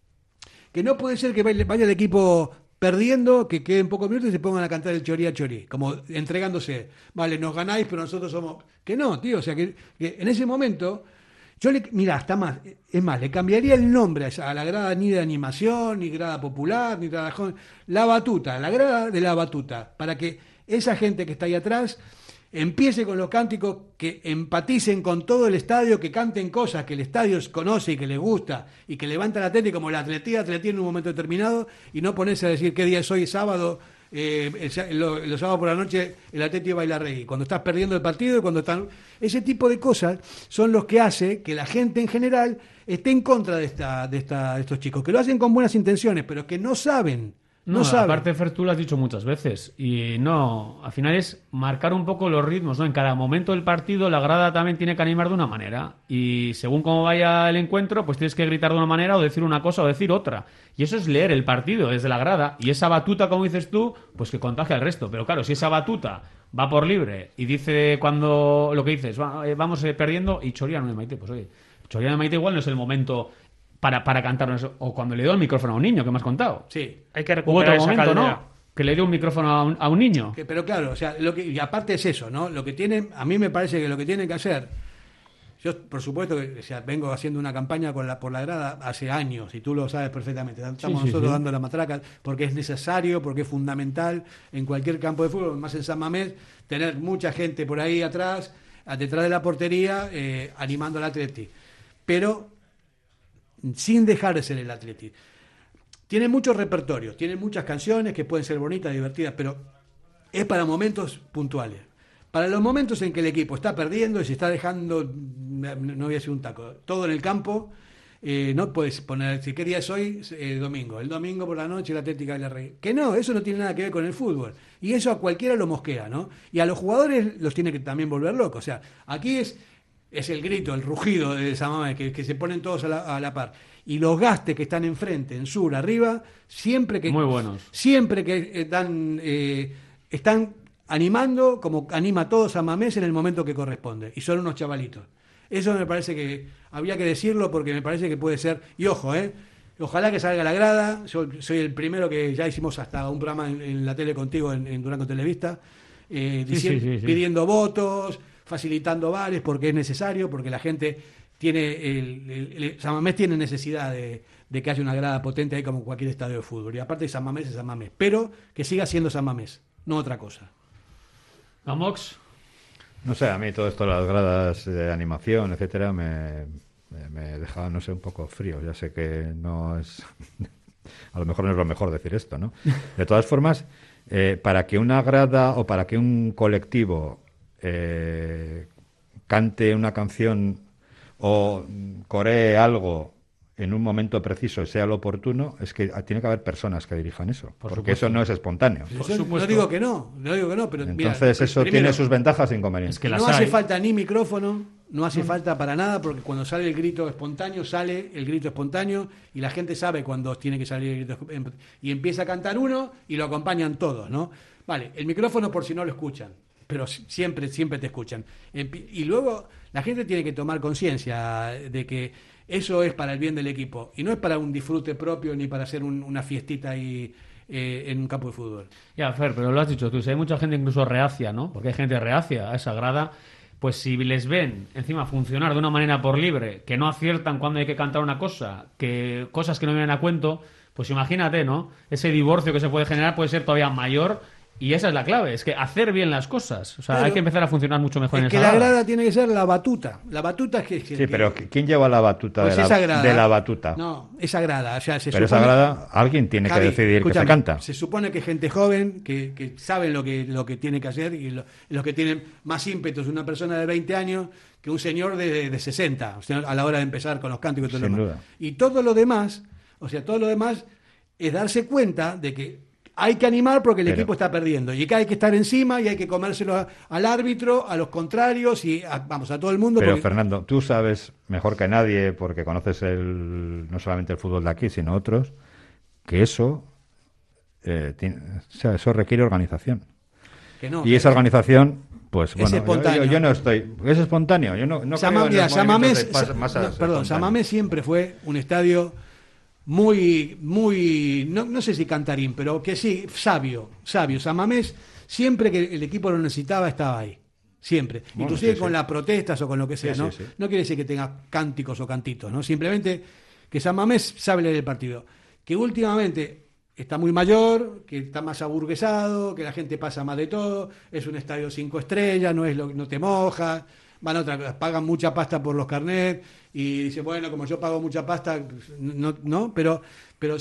Que no puede ser que vaya el equipo perdiendo, que queden pocos minutos y se pongan a cantar el chorí a chorí, como entregándose. Vale, nos ganáis, pero nosotros somos... Que no, tío, o sea, que, que en ese momento... Yo le... Mirá, está más... Es más, le cambiaría el nombre a, esa, a la grada ni de animación, ni grada popular, ni grada... La batuta, la grada de la batuta, para que esa gente que está ahí atrás empiece con los cánticos, que empaticen con todo el estadio, que canten cosas que el estadio conoce y que les gusta, y que levantan la teta y como la atletía, atletía en un momento determinado, y no ponerse a decir qué día es hoy, sábado, eh, el, lo, los sábados por la noche el Atleti baila reggae, cuando estás perdiendo el partido y cuando están... Ese tipo de cosas son los que hace que la gente en general esté en contra de, esta, de, esta, de estos chicos, que lo hacen con buenas intenciones, pero que no saben. No, No, sabe. aparte, Fer, tú lo has dicho muchas veces. Y no, al final es marcar un poco los ritmos, ¿no? En cada momento del partido la grada también tiene que animar de una manera. Y según cómo vaya el encuentro, pues tienes que gritar de una manera o decir una cosa o decir otra. Y eso es leer el partido desde la grada. Y esa batuta, como dices tú, pues que contagia al resto. Pero claro, si esa batuta va por libre y dice cuando lo que dices, va, eh, vamos eh, perdiendo, y Choriano de Maite, pues oye, Choriano de Maite igual no es el momento... Para, para cantar eso. O cuando le dio el micrófono a un niño, que me has contado. Sí. Hay que Hubo recuperar otro esa momento, caldera. ¿no? Que le dio un micrófono a un, a un niño. Que, pero claro, o sea, lo que, y aparte es eso, ¿no? Lo que tienen, a mí me parece que lo que tienen que hacer, yo por supuesto que o sea, vengo haciendo una campaña con la, por la grada hace años, y tú lo sabes perfectamente, estamos Sí, sí, nosotros sí. dando la matraca, porque es necesario, porque es fundamental en cualquier campo de fútbol, más en San Mamés, tener mucha gente por ahí atrás, detrás de la portería, eh, animando al Atleti. Pero sin dejar de ser el Atleti. Tiene muchos repertorios, tiene muchas canciones que pueden ser bonitas, divertidas, pero es para momentos puntuales. Para los momentos en que el equipo está perdiendo y se está dejando, no voy a decir un taco, todo en el campo, eh, no puedes poner, si qué día es hoy, eh, domingo, el domingo por la noche el Atlético de la Rey. Que no, eso no tiene nada que ver con el fútbol. Y eso a cualquiera lo mosquea, ¿no? Y a los jugadores los tiene que también volver locos. O sea, aquí es... Es el grito, el rugido de esa mamá que, que se ponen todos a la, a la par. Y los gastes que están enfrente, en sur, arriba, siempre que Muy buenos. siempre que eh, dan, eh, están animando como anima a todos a Mamés en el momento que corresponde. Y son unos chavalitos. Eso me parece que habría que decirlo porque me parece que puede ser. Y ojo, eh, ojalá que salga la grada. Yo soy el primero que ya hicimos hasta un programa en, en la tele contigo, en, en Durango Televista, eh, Sí, diciendo- sí, sí, sí. pidiendo votos, facilitando bares porque es necesario, porque la gente tiene, el, el- el- San Mamés tiene necesidad de, de que haya una grada potente ahí como cualquier estadio de fútbol. Y aparte San Mamés es San Mamés, pero que siga siendo San Mamés, no otra cosa. Gamox. No sé, a mí todo esto, las gradas de animación, etcétera, me, me, me deja, no sé, un poco frío. Ya sé que no es... a lo mejor no es lo mejor decir esto, ¿no? De todas formas, eh, para que una grada o para que un colectivo eh, cante una canción o coree algo en un momento preciso y sea lo oportuno, es que tiene que haber personas que dirijan eso, Por porque supuesto. eso no es espontáneo. Eso no digo que no, no digo que no, pero mira, Entonces eso primero, tiene sus ventajas e inconvenientes. Es que las no hace hay. falta ni micrófono, no hace falta para nada, porque cuando sale el grito espontáneo, sale el grito espontáneo y la gente sabe cuando tiene que salir el grito espontáneo. Y empieza a cantar uno y lo acompañan todos, ¿no? Vale, el micrófono por si no lo escuchan. pero siempre, siempre te escuchan. Y luego la gente tiene que tomar conciencia de que eso es para el bien del equipo y no es para un disfrute propio ni para hacer un, una fiestita ahí eh, en un campo de fútbol. Ya, Fer, pero lo has dicho tú, si hay mucha gente incluso reacia, ¿no? Porque hay gente reacia a esa grada, pues si les ven encima funcionar de una manera por libre, que no aciertan cuando hay que cantar una cosa, que cosas que no vienen a cuento, pues imagínate, ¿no? Ese divorcio que se puede generar puede ser todavía mayor. Y esa es la clave, es que hacer bien las cosas. O sea, claro, hay que empezar a funcionar mucho mejor en esa grada. Es que la grada. grada tiene que ser la batuta. La batuta es que... que sí, pero ¿quién lleva la batuta pues de, esa la, grada, de la batuta? No, esa grada. O sea, se pero supone, esa grada, alguien tiene Javi, que decidir que se canta. Se supone que gente joven, que, que saben lo que, lo que tiene que hacer y lo, los que tienen más ímpetus, una persona de veinte años que un señor de, de sesenta, o sea, a la hora de empezar con los cánticos y todo Sin lo demás. duda. Y todo lo demás, o sea, todo lo demás es darse cuenta de que hay que animar porque el Pero, equipo está perdiendo y que hay que estar encima y hay que comérselo a, al árbitro, a los contrarios y a, vamos a todo el mundo. Pero porque... Fernando, tú sabes mejor que nadie, porque conoces el, no solamente el fútbol de aquí, sino otros, que eso, eh, tiene, o sea, eso requiere organización. Que no, y que esa organización, pues bueno, espontáneo. Yo, yo, yo no estoy, es espontáneo. Yo no, no Sama, creo en mira, los Samamés, movimientos de masas no, perdón, Samamés siempre fue un estadio muy, muy, no, no sé si cantarín, pero que sí, sabio, sabio. Samamés, siempre que el equipo lo necesitaba, estaba ahí. Siempre. Bueno, Inclusive sí, con sí. las protestas o con lo que sea, Sí, ¿no? sí, sí. No quiere decir que tenga cánticos o cantitos, ¿no? Simplemente que Samamés sabe leer el partido. Que últimamente está muy mayor, que está más aburguesado, que la gente pasa más de todo, es un estadio cinco estrellas, no es lo, no te moja, van a otra cosa, pagan mucha pasta por los carnets y dicen, bueno, como yo pago mucha pasta, no, no, pero, pero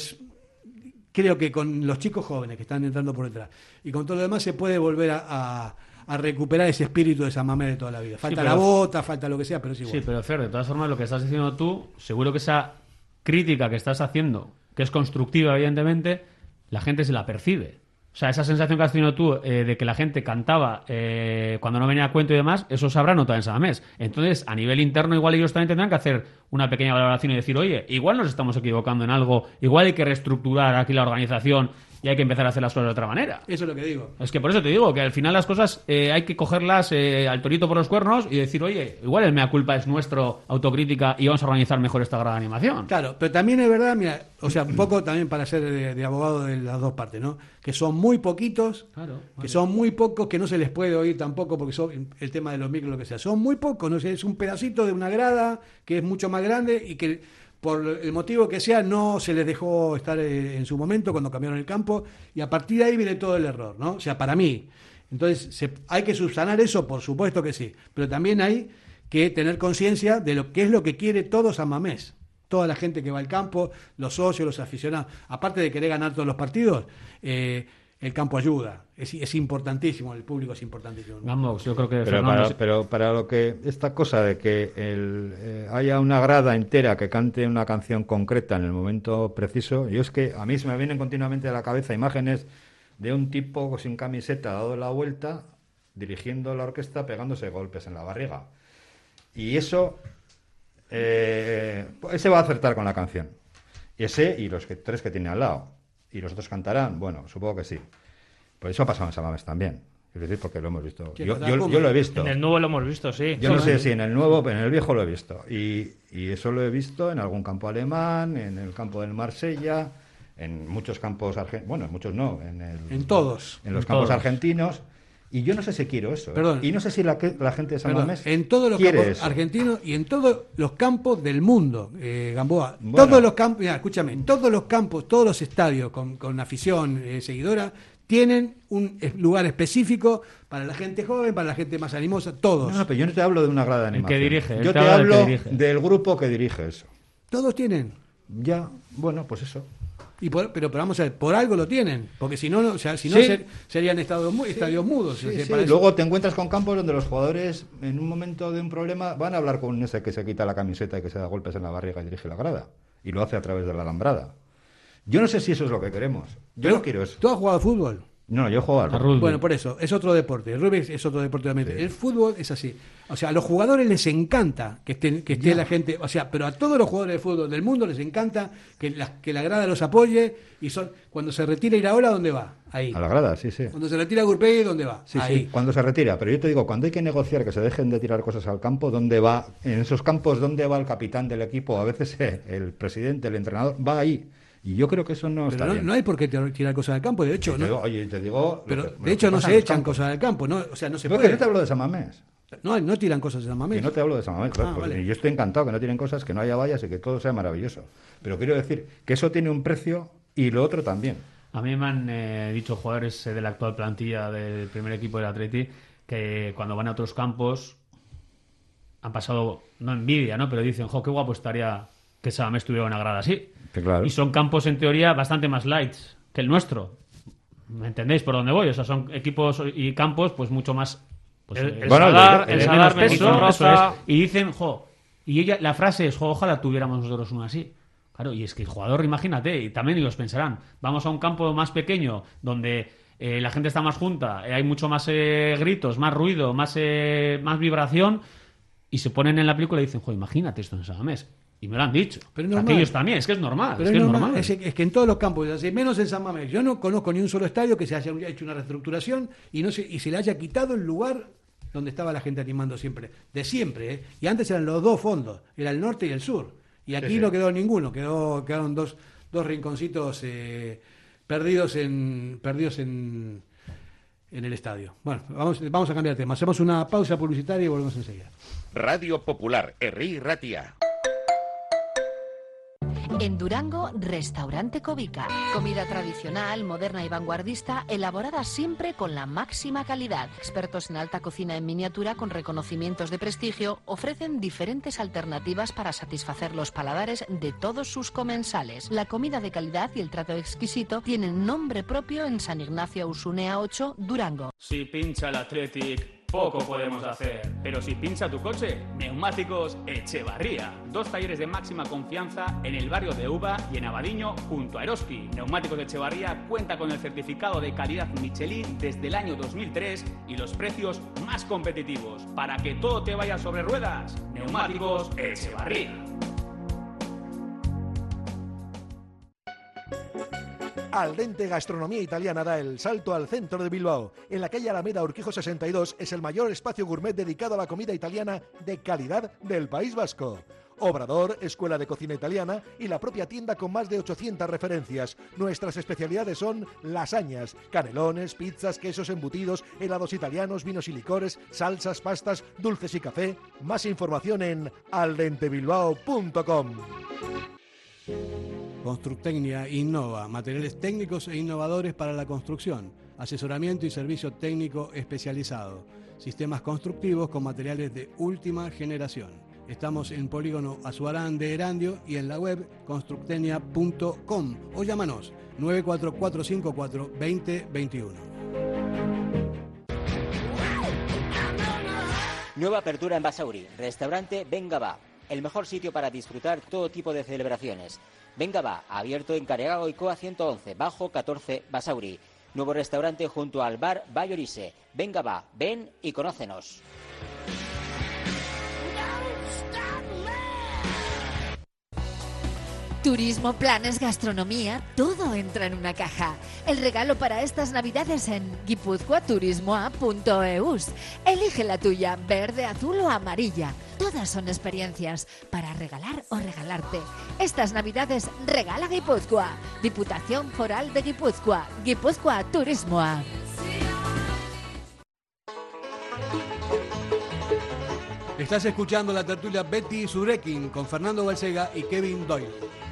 creo que con los chicos jóvenes que están entrando por detrás y con todo lo demás se puede volver a, a, a recuperar ese espíritu de San Mamés de toda la vida. Falta Sí, pero, la bota, falta lo que sea, pero es igual. Sí, pero Fer, de todas formas, lo que estás diciendo tú, seguro que esa crítica que estás haciendo, que es constructiva, evidentemente, la gente se la percibe. O sea, esa sensación que has tenido tú eh, de que la gente cantaba eh, cuando no venía a cuento y demás, eso se habrá notado en Samamés. Entonces, a nivel interno, igual ellos también tendrán que hacer una pequeña valoración y decir, oye, igual nos estamos equivocando en algo, igual hay que reestructurar aquí la organización y hay que empezar a hacer las cosas de otra manera. Eso es lo que digo. Es que por eso te digo que al final las cosas eh, hay que cogerlas eh, al torito por los cuernos y decir, oye, igual el mea culpa es nuestro, autocrítica, y vamos a organizar mejor esta gran animación. Claro, pero también es verdad, mira, o sea, un poco también para ser de, de abogado de las dos partes, ¿no? Que son muy poquitos, Claro, que vale. son muy pocos, que no se les puede oír tampoco porque son el tema de los micros, lo que sea. Son muy pocos, no sé, es un pedacito de una grada que es mucho más grande y que por el motivo que sea no se les dejó estar eh, en su momento cuando cambiaron el campo y a partir de ahí viene todo el error, ¿no? O sea, para mí. Entonces, se, hay que subsanar eso, por supuesto que sí, pero también hay que tener conciencia de lo que es lo que quiere todo San Mamés. Toda la gente que va al campo, los socios, los aficionados, aparte de querer ganar todos los partidos, eh, el campo ayuda. Es, es importantísimo, el público es importantísimo. Vamos, yo creo que Pero Fernando... para, pero para lo que esta cosa de que el, eh, haya una grada entera que cante una canción concreta en el momento preciso, yo es que a mí se me vienen continuamente a la cabeza imágenes de un tipo sin camiseta dado la vuelta, dirigiendo la orquesta, pegándose golpes en la barriga. Y eso, eh, ese va a acertar con la canción. Ese y los que, tres que tiene al lado. ¿Y los otros cantarán? Bueno, supongo que sí. Pues eso ha pasado en Samamés también. Es decir, porque lo hemos visto. Yo, yo, yo lo he visto. En el nuevo lo hemos visto, sí. Yo no sé si en el nuevo, pero en el viejo lo he visto. Y, y eso lo he visto en algún campo alemán, en el campo del Marsella, en muchos campos argentinos. Bueno, en muchos no. En, el, En todos. En los En campos todos. argentinos. Y yo no sé si quiero eso. ¿eh? Perdón. Y no sé si la, que- la gente de San Perdón, Mamés en todos los quiere campos eso. argentinos y en todos los campos del mundo, eh, Gamboa. Bueno. Todos los campos, mira, escúchame, todos los campos, todos los estadios con, con afición eh, seguidora tienen un es- lugar específico para la gente joven, para la gente más animosa, todos. No, no, pero yo no te hablo de una grada de El que animación. dirige, él Yo te te habla del que hablo dirige. del grupo que dirige eso. Todos tienen. Ya, bueno, pues eso. Y por- pero, pero vamos a ver, por algo lo tienen, porque si no, no o sea, si no Sí. ser- serían estadios, mu- estadios mudos. Sí, o sea, sí. para eso- Luego te encuentras con campos donde los jugadores, en un momento de un problema, van a hablar con ese que se quita la camiseta y que se da golpes en la barriga y dirige la grada. Y lo hace a través de la alambrada. Yo no sé si eso es lo que queremos. Yo Pero, no quiero eso. ¿Tú has jugado fútbol? No, yo juego al A rugby. rugby. Bueno, por eso, es otro deporte. El rugby es otro deporte realmente. El fútbol es así. O sea, a los jugadores les encanta que, estén, que esté Ya. la gente. O sea, pero a todos los jugadores de fútbol del mundo les encanta que la, que la grada los apoye. Y son cuando se retira Iraola, ¿dónde va? Ahí. A la grada, sí, sí. Cuando se retira Gurpegui, ¿dónde va? Sí, Ahí. sí, cuando se retira. Pero yo te digo, cuando hay que negociar que se dejen de tirar cosas al campo, ¿dónde va? En esos campos, ¿dónde va el capitán del equipo? A veces eh, el presidente, el entrenador, va ahí. Y yo creo que eso no Pero está no, bien. no hay por qué tirar cosas al campo, de hecho, Te ¿no? digo, oye, te digo... Pero lo que- de lo hecho que no pasa se en los echan campos. cosas al campo, ¿no? O sea, no se Pero puede. que no te hablo de San Mamés. No, no tiran cosas a Mamés. Que no te hablo de San Mamés. Ah, pues, vale. Yo estoy encantado que no tienen cosas, que no haya vallas y que todo sea maravilloso. Pero quiero decir que eso tiene un precio y lo otro también. A mí me han eh, dicho jugadores eh, de la actual plantilla del primer equipo del Atleti que cuando van a otros campos han pasado, no envidia, ¿no? Pero dicen, jo, qué guapo estaría que San Mamés tuviera una grada así. Que claro. Y son campos, en teoría, bastante más lights que el nuestro. ¿Me entendéis por dónde voy? O sea, son equipos y campos pues mucho más... Pues, El- eh, el Bueno, Sadar, de- el de Sadar, menos Benito peso, eso Roza. es. Y dicen, jo, y ella, la frase es, jo, ojalá tuviéramos nosotros uno así. Claro, y es que el jugador, imagínate, y también ellos pensarán, vamos a un campo más pequeño, donde eh, la gente está más junta, eh, hay mucho más eh, gritos, más ruido, más, eh, más vibración, y se ponen en la película y dicen, jo, imagínate esto en San Mamés. Y me lo han dicho. Pero es normal. Aquellos también, es que es normal. Pero es, que es es normal, normal. Es, es que en todos los campos, así, menos en San Mamés. Yo no conozco ni un solo estadio que se haya hecho una reestructuración y no se, y se le haya quitado el lugar donde estaba la gente animando siempre. De siempre, ¿eh? Y antes eran los dos fondos, era el norte y el sur. Y aquí Sí, sí. no quedó ninguno, quedó, quedaron dos, dos rinconcitos eh, perdidos en perdidos en, en el estadio. Bueno, vamos, vamos a cambiar de tema. Hacemos una pausa publicitaria y volvemos enseguida. Radio Popular, Herri Ratia. En Durango, Restaurante Covica. Comida tradicional, moderna y vanguardista, elaborada siempre con la máxima calidad. Expertos en alta cocina en miniatura con reconocimientos de prestigio ofrecen diferentes alternativas para satisfacer los paladares de todos sus comensales. La comida de calidad y el trato exquisito tienen nombre propio en San Ignacio Ausunea ocho, Durango. Si pincha el Athletic, poco podemos hacer. Pero si pincha tu coche, Neumáticos Echevarría. Dos talleres de máxima confianza en el barrio de Uva y en Abadiño, junto a Eroski. Neumáticos Echevarría cuenta con el certificado de calidad Michelin desde el año dos mil tres y los precios más competitivos. Para que todo te vaya sobre ruedas, Neumáticos Echevarría. Al Dente Gastronomía Italiana da el salto al centro de Bilbao. En la calle Alameda Urquijo sesenta y dos es el mayor espacio gourmet dedicado a la comida italiana de calidad del País Vasco. Obrador, escuela de cocina italiana y la propia tienda con más de ochocientas referencias. Nuestras especialidades son lasañas, canelones, pizzas, quesos embutidos, helados italianos, vinos y licores, salsas, pastas, dulces y café. Más información en aldentebilbao punto com. Constructecnia innova, materiales técnicos e innovadores para la construcción, asesoramiento y servicio técnico especializado, sistemas constructivos con materiales de última generación. Estamos en Polígono Azuarán de Erandio y en la web constructecnia punto com o llámanos nueve cuatro cuatro cinco cuatro dos cero dos uno. Nueva apertura en Basauri, restaurante Venga Va, el mejor sitio para disfrutar todo tipo de celebraciones. Venga Va, abierto en Careago y Coa ciento once, bajo catorce, Basauri. Nuevo restaurante junto al bar Bayorise. Venga Va, ven y conócenos. Turismo, planes, gastronomía, todo entra en una caja. El regalo para estas navidades en guipúzcoa turismo a punto e u s. Elige la tuya, verde, azul o amarilla. Todas son experiencias para regalar o regalarte. Estas navidades regala Guipúzcoa. Diputación Foral de Guipúzcoa. Guipúzcoa Turismo A. Estás escuchando la tertulia Betty Surekin con Fernando Balsega y Kevin Doyle.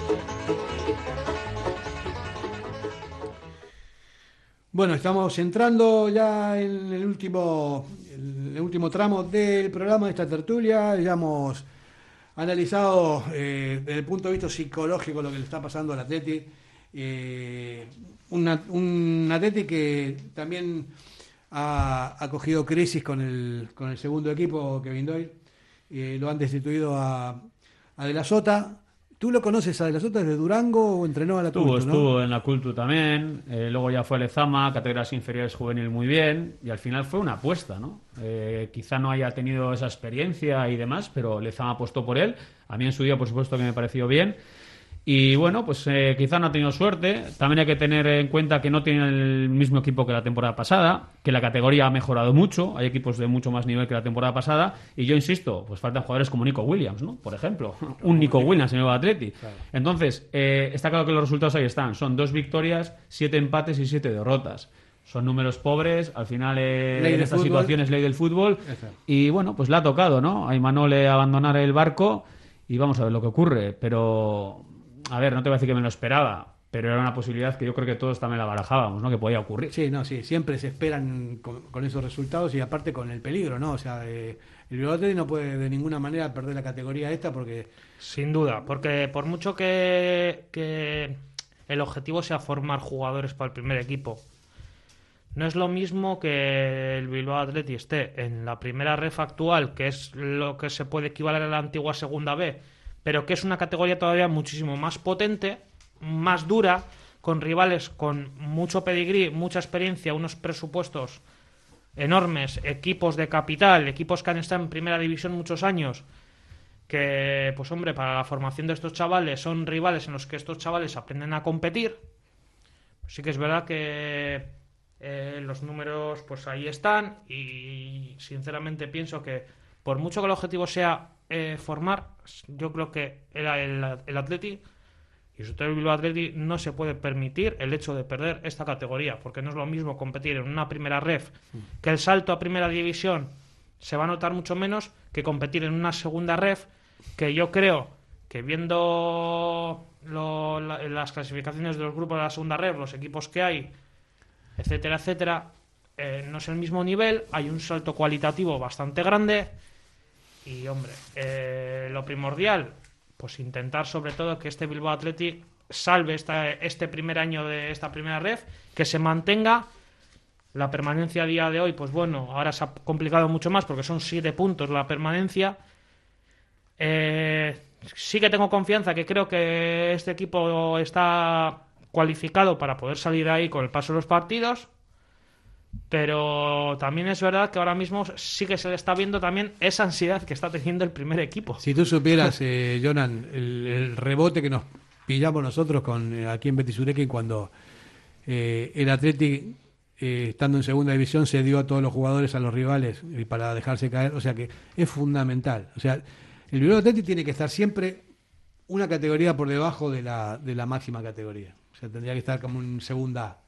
Bueno, estamos entrando ya en el último, el último tramo del programa de esta tertulia. Ya hemos analizado eh, desde el punto de vista psicológico lo que le está pasando al Atleti. Eh, una, un Atleti que también ha, ha cogido crisis con el, con el segundo equipo, Kevin Doyle. Eh, lo han destituido a, a De la Sota. ¿Tú lo conoces a De la Sota desde Durango o entrenó a la Estuvo, Cultu, ¿no? estuvo en la Cultu también, eh, luego ya fue a Lezama, categorías inferiores juvenil muy bien, y al final fue una apuesta, ¿no? Eh, quizá no haya tenido esa experiencia y demás, pero Lezama apostó por él. A mí en su día, por supuesto, que me pareció bien. Y bueno, pues eh, quizá no ha tenido suerte. También hay que tener en cuenta que no tiene el mismo equipo que la temporada pasada, que la categoría ha mejorado mucho, hay equipos de mucho más nivel que la temporada pasada, y yo insisto, pues faltan jugadores como Nico Williams, ¿no? Por ejemplo, un Nico Williams en el Atleti. Claro. Entonces, eh, está claro que los resultados ahí están, son dos victorias, siete empates y siete derrotas. Son números pobres, al final eh, en estas fútbol. situaciones ley del fútbol. Exacto. Y bueno, pues le ha tocado, ¿no? A Imanol abandonar el barco y vamos a ver lo que ocurre, pero... A ver, no te voy a decir que me lo esperaba, pero era una posibilidad que yo creo que todos también la barajábamos, ¿no? Que podía ocurrir. Sí, no, sí, siempre se esperan con, con esos resultados y aparte con el peligro, ¿no? O sea, eh, el Bilbao Athletic no puede de ninguna manera perder la categoría esta porque... Sin duda, porque por mucho que, que el objetivo sea formar jugadores para el primer equipo, no es lo mismo que el Bilbao Athletic esté en la primera ref actual, que es lo que se puede equivaler a la antigua segunda B, pero que es una categoría todavía muchísimo más potente, más dura, con rivales con mucho pedigrí, mucha experiencia, unos presupuestos enormes, equipos de capital, equipos que han estado en primera división muchos años, que, pues hombre, para la formación de estos chavales son rivales en los que estos chavales aprenden a competir. Sí que es verdad que eh, los números pues ahí están y sinceramente pienso que por mucho que el objetivo sea Eh, formar, yo creo que el, el, el Athletic y sobre todo el Bilbao Athletic no se puede permitir el hecho de perder esta categoría, porque no es lo mismo competir en una primera ref, que el salto a primera división se va a notar mucho menos, que competir en una segunda ref, que yo creo que viendo lo, la, las clasificaciones de los grupos de la segunda ref, los equipos que hay, etcétera, etcétera, eh, no es el mismo nivel, hay un salto cualitativo bastante grande. Y, hombre, eh, lo primordial, pues intentar sobre todo que este Bilbao Athletic salve esta, este primer año de esta primera ref, que se mantenga. La permanencia a día de hoy, pues bueno, ahora se ha complicado mucho más porque son siete puntos la permanencia. Eh, sí que tengo confianza, que creo que este equipo está cualificado para poder salir ahí con el paso de los partidos. Pero también es verdad que ahora mismo sí que se le está viendo también esa ansiedad que está teniendo el primer equipo. Si tú supieras, eh, Jonan, el, el rebote que nos pillamos nosotros con eh, aquí en Betis Surekin cuando eh, el Athletic, eh, estando en segunda división, se dio a todos los jugadores, a los rivales, y para dejarse caer, o sea que es fundamental. O sea, el Bilbao Athletic tiene que estar siempre una categoría por debajo de la, de la máxima categoría. O sea, tendría que estar como en segunda A.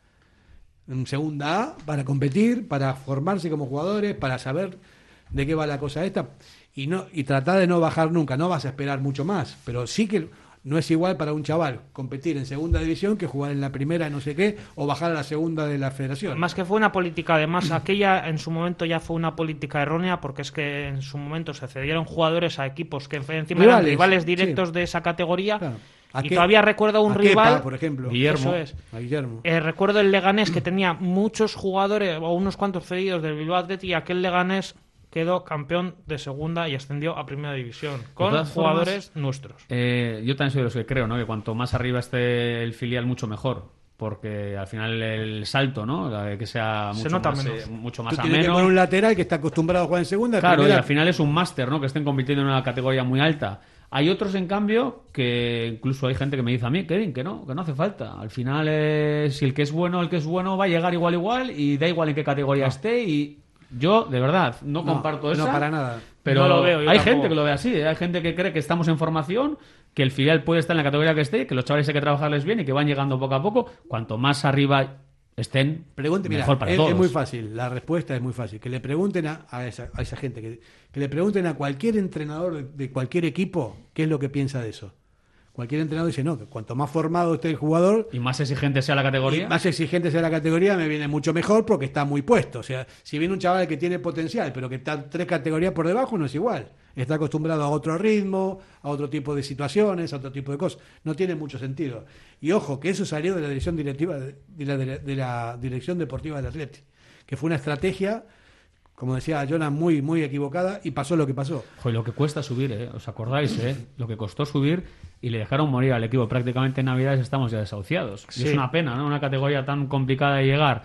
En segunda A para competir, para formarse como jugadores, para saber de qué va la cosa esta y no y tratar de no bajar nunca. No vas a esperar mucho más, pero sí que no es igual para un chaval competir en segunda división que jugar en la primera no sé qué o bajar a la segunda de la federación. Más que fue una política, además aquella en su momento ya fue una política errónea porque es que en su momento se cedieron jugadores a equipos que encima rivales, eran rivales directos sí. de esa categoría. Claro. Y qué, todavía recuerdo un rival, Kepa, por ejemplo, Guillermo. Eso es. A Guillermo. Eh, recuerdo el Leganés que tenía muchos jugadores o unos cuantos cedidos del Bilbao Athletic y aquel Leganés quedó campeón de segunda y ascendió a primera división con jugadores formas, nuestros. Eh, yo también soy de los que creo, ¿no? Que cuanto más arriba esté el filial mucho mejor, porque al final el salto, ¿no? Que sea mucho Se nota más, menos. Eh, mucho más Tú ameno. tienes que poner un lateral que está acostumbrado a jugar en segunda. Claro, primera... y al final es un máster, ¿no? Que estén compitiendo en una categoría muy alta. Hay otros, en cambio, que incluso hay gente que me dice a mí, Kevin, que no, que no hace falta. Al final, eh, si el que es bueno, el que es bueno va a llegar igual, igual, y da igual en qué categoría no. esté. Y yo, de verdad, no, no comparto eso. No, para nada. Pero no lo veo, hay tampoco. gente que lo ve así. ¿eh? Hay gente que cree que estamos en formación, que el filial puede estar en la categoría que esté, que los chavales hay que trabajarles bien y que van llegando poco a poco. Cuanto más arriba estén, Pregunte, mira, mejor para es, todos. Es muy fácil, la respuesta es muy fácil. Que le pregunten a, a, esa, a esa gente, que, que le pregunten a cualquier entrenador de, de cualquier equipo qué es lo que piensa de eso. Cualquier entrenador dice, no, que cuanto más formado esté el jugador... Y más exigente sea la categoría. Más exigente sea la categoría, me viene mucho mejor porque está muy puesto. O sea, si viene un chaval que tiene potencial, pero que está tres categorías por debajo, no es igual. Está acostumbrado a otro ritmo, a otro tipo de situaciones, a otro tipo de cosas. No tiene mucho sentido. Y ojo, que eso salió de la dirección directiva de la, de la, de la dirección deportiva del Athletic, que fue una estrategia, como decía Jonas, muy muy equivocada, y pasó lo que pasó. Joder, lo que cuesta subir, ¿eh? ¿Os acordáis, eh? Lo que costó subir y le dejaron morir al equipo. Prácticamente en Navidades estamos ya desahuciados. Sí. Y es una pena, ¿no? Una categoría tan complicada de llegar,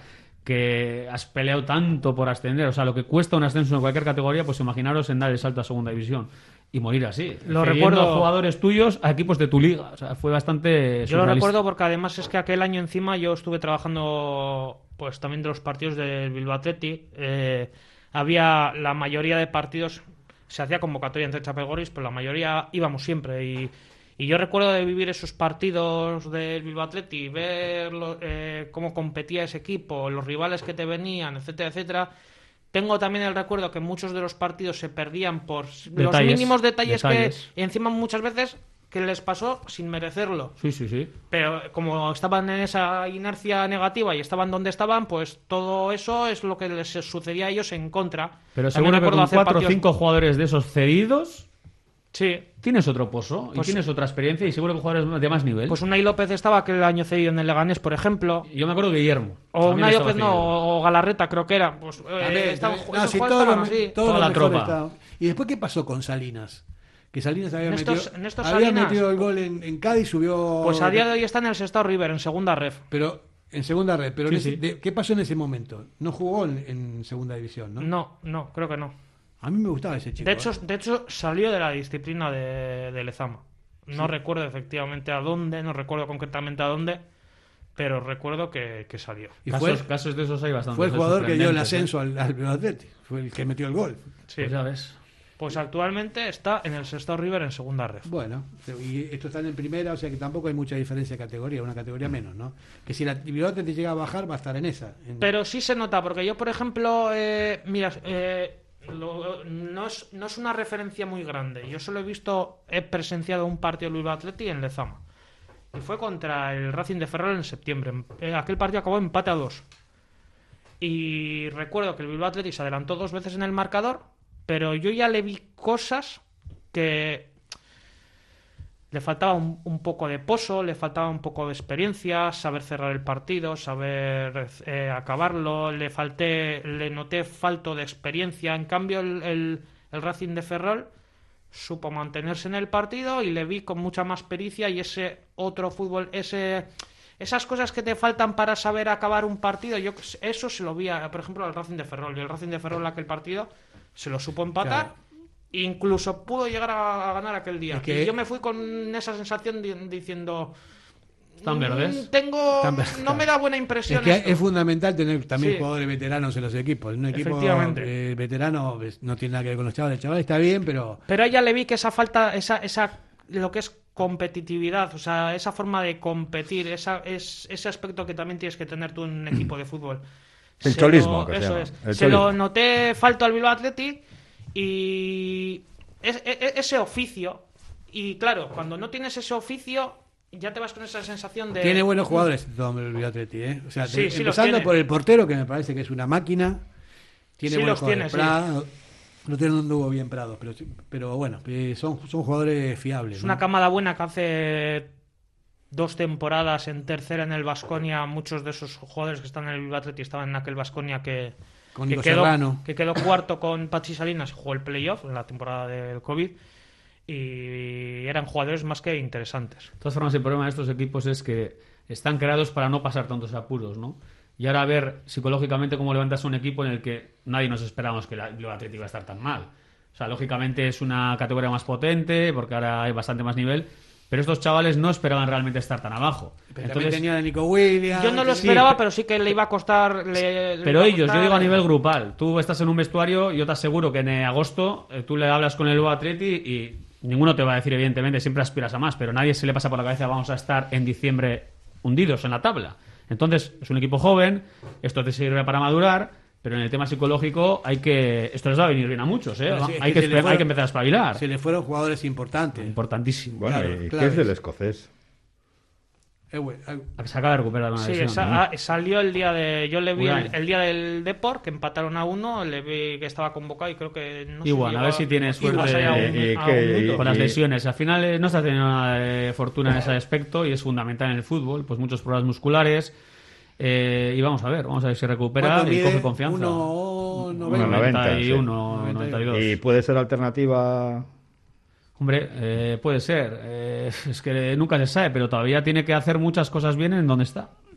que has peleado tanto por ascender. O sea, lo que cuesta un ascenso en cualquier categoría, pues imaginaros en dar el salto a segunda división. y morir así. Lo cediendo recuerdo- jugadores tuyos a equipos de tu liga. O sea, fue bastante Yo lo surrealista. recuerdo porque además es que aquel año encima yo estuve trabajando pues también de los partidos del Bilbao Athletic. Eh, había la mayoría de partidos, se hacía convocatoria entre Chapegoris, pero la mayoría íbamos siempre. Y, y yo recuerdo de vivir esos partidos del Bilbao Athletic y ver lo- eh, cómo competía ese equipo, los rivales que te venían, etcétera, etcétera. Tengo también el recuerdo que muchos de los partidos se perdían por los Detalles, mínimos detalles, detalles. que y encima muchas veces que les pasó sin merecerlo. Sí, sí, sí. Pero como estaban en esa inercia negativa y estaban donde estaban, pues todo eso es lo que les sucedía a ellos en contra. Pero También seguro que recuerdo con hacer cuatro o partidos- cinco jugadores de esos cedidos Sí. tienes otro pozo y Pues- tienes otra experiencia y seguro que jugadores de más nivel. Pues Unai López estaba aquel año cedido en el Leganés, por ejemplo. Yo me acuerdo que Guillermo. O también Unai estaba López no, cedido. o Galarreta creo que era. Pues, eh, También, estaban- también. esos No, sí, jugadores todo lo, estaban así. todo Toda lo la mejor tropa. estaba. ¿Y después qué pasó con Salinas? Que Salinas había, Néstor- metido, Néstor había Salinas. metido el gol en, en Cádiz, subió... Pues a día de hoy está en el Sestao River, en segunda ref. Pero en segunda red. Pero Sí, en ese- sí. de- ¿qué pasó en ese momento? No jugó en, en segunda división, ¿no? No, no, creo que no. A mí me gustaba ese chico. De hecho, ¿eh? de hecho salió de la disciplina de, de Lezama. No recuerdo efectivamente a dónde, no recuerdo concretamente a dónde, pero recuerdo que, que salió. Y casos, fue, casos de esos hay bastantes. fue el de jugador que dio el sorprendentes, ¿eh? ascenso al, al Bilbao Athletic. Fue el que metió el gol. Sí. Pues ya ves. Pues actualmente está en el Sestao River en segunda ref. Bueno, y esto está en primera, o sea que tampoco hay mucha diferencia de categoría, una categoría menos, ¿no? Que si la Bilbao Athletic llega a bajar, va a estar en esa. en- Pero sí se nota, porque yo, por ejemplo, eh, mira, eh, lo- no, es, no es una referencia muy grande. Yo solo he visto, he presenciado un partido del Bilbao Athletic en Lezama. Y fue contra el Racing de Ferrol en septiembre. Eh, aquel partido acabó empate a dos. Y recuerdo que el Bilbao Athletic se adelantó dos veces en el marcador, pero yo ya le vi cosas que le faltaba un, un poco de pozo, le faltaba un poco de experiencia, saber cerrar el partido, saber eh, acabarlo, le falté, le noté falto de experiencia. En cambio, el, el, el Racing de Ferrol supo mantenerse en el partido y le vi con mucha más pericia y ese otro fútbol, ese esas cosas que te faltan para saber acabar un partido, yo eso se lo vi, a, por ejemplo, al Racing de Ferrol. Y el Racing de Ferrol aquel partido se lo supo empatar. Claro. Incluso pudo llegar a, a ganar aquel día. Es que- Y yo me fui con esa sensación di- diciendo... ¿Están verdes? "Mm, Tengo... Están verdes, no claro. me da buena impresión Es que esto". es fundamental tener también Sí. jugadores veteranos en los equipos. Un equipo Efectivamente. eh, veterano pues, no tiene nada que ver con los chavales. El chaval está bien, pero Pero a ella le vi que esa falta, esa, esa, lo que es competitividad, o sea, esa forma de competir, esa, es, ese aspecto que también tienes que tener tú en un equipo de fútbol. El Se cholismo, lo- que se eso llama, es. el Se lo cholismo. noté falto al Bilbao Athletic y es- e- e- ese oficio. Y claro, cuando no tienes ese oficio, ya te vas con esa sensación de... tiene buenos jugadores todo el Bilbao Athletic, ¿eh? O sea, Sí, te- sí los empezando tiene. por el portero, que me parece que es una máquina. Tiene Sí buenos los tiene, jugadores. sí. Prado, no tiene un anduvo bien Prado, pero, sí- pero bueno, eh, son, son jugadores fiables. Es ¿no? una camada buena que hace dos temporadas en tercera en el Baskonia. Muchos de esos jugadores que están en el Bilbao Athletic estaban en aquel Baskonia que, Con que, Nico quedó, Serrano. que quedó cuarto con Pachi Salinas y jugó el playoff en la temporada del COVID. Y eran jugadores más que interesantes. De todas formas, el problema de estos equipos es que están creados para no pasar tantos apuros, ¿no? Y ahora a ver psicológicamente cómo levantas un equipo en el que nadie nos esperábamos que el Bilbao Athletic iba a estar tan mal. O sea, lógicamente es una categoría más potente porque ahora hay bastante más nivel, pero estos chavales no esperaban realmente estar tan abajo. Pero también Entonces, tenía a Nico Williams. Yo no lo sí, esperaba, pero sí que le iba a costar. le- le pero iba a ellos, yo costar- digo a nivel grupal. Tú estás en un vestuario, yo te aseguro que en agosto eh, tú le hablas con el Bilbao Athletic y ninguno te va a decir, evidentemente, siempre aspiras a más, pero nadie se le pasa por la cabeza vamos a estar en diciembre hundidos en la tabla. Entonces, es un equipo joven, esto te sirve para madurar, pero en el tema psicológico hay que... Esto les va a venir bien a muchos, ¿eh? Pero sí, es hay, que que se le espe- fueron- hay que empezar a espabilar. Se le fueron jugadores importantes. Importantísimo. Bueno, Claro, ¿y claro, qué es del es- escocés? Eh, güey, eh, Se acaba de recuperar una Sí, lesión. esa- ¿no? ah, salió el día de. Yo le vi Uray. el, el día del Deport, que empataron a uno, le vi que estaba convocado y creo que. No sé Igual, si a llegó ver si tienes igual suerte se haya y- un- y a que- un minuto. con las y- lesiones. Al final eh, no está teniendo nada de fortuna en ese aspecto y es fundamental en el fútbol. Pues muchos problemas musculares. Eh, y vamos a ver, vamos a ver si recupera ¿cuánto y mide? coge confianza. uno noventa. Uno noventa, noventa y uno, sí. noventa y dos. ¿Y puede ser alternativa? Hombre, eh, puede ser. Eh, es que nunca se sabe, pero todavía tiene que hacer muchas cosas bien en donde está.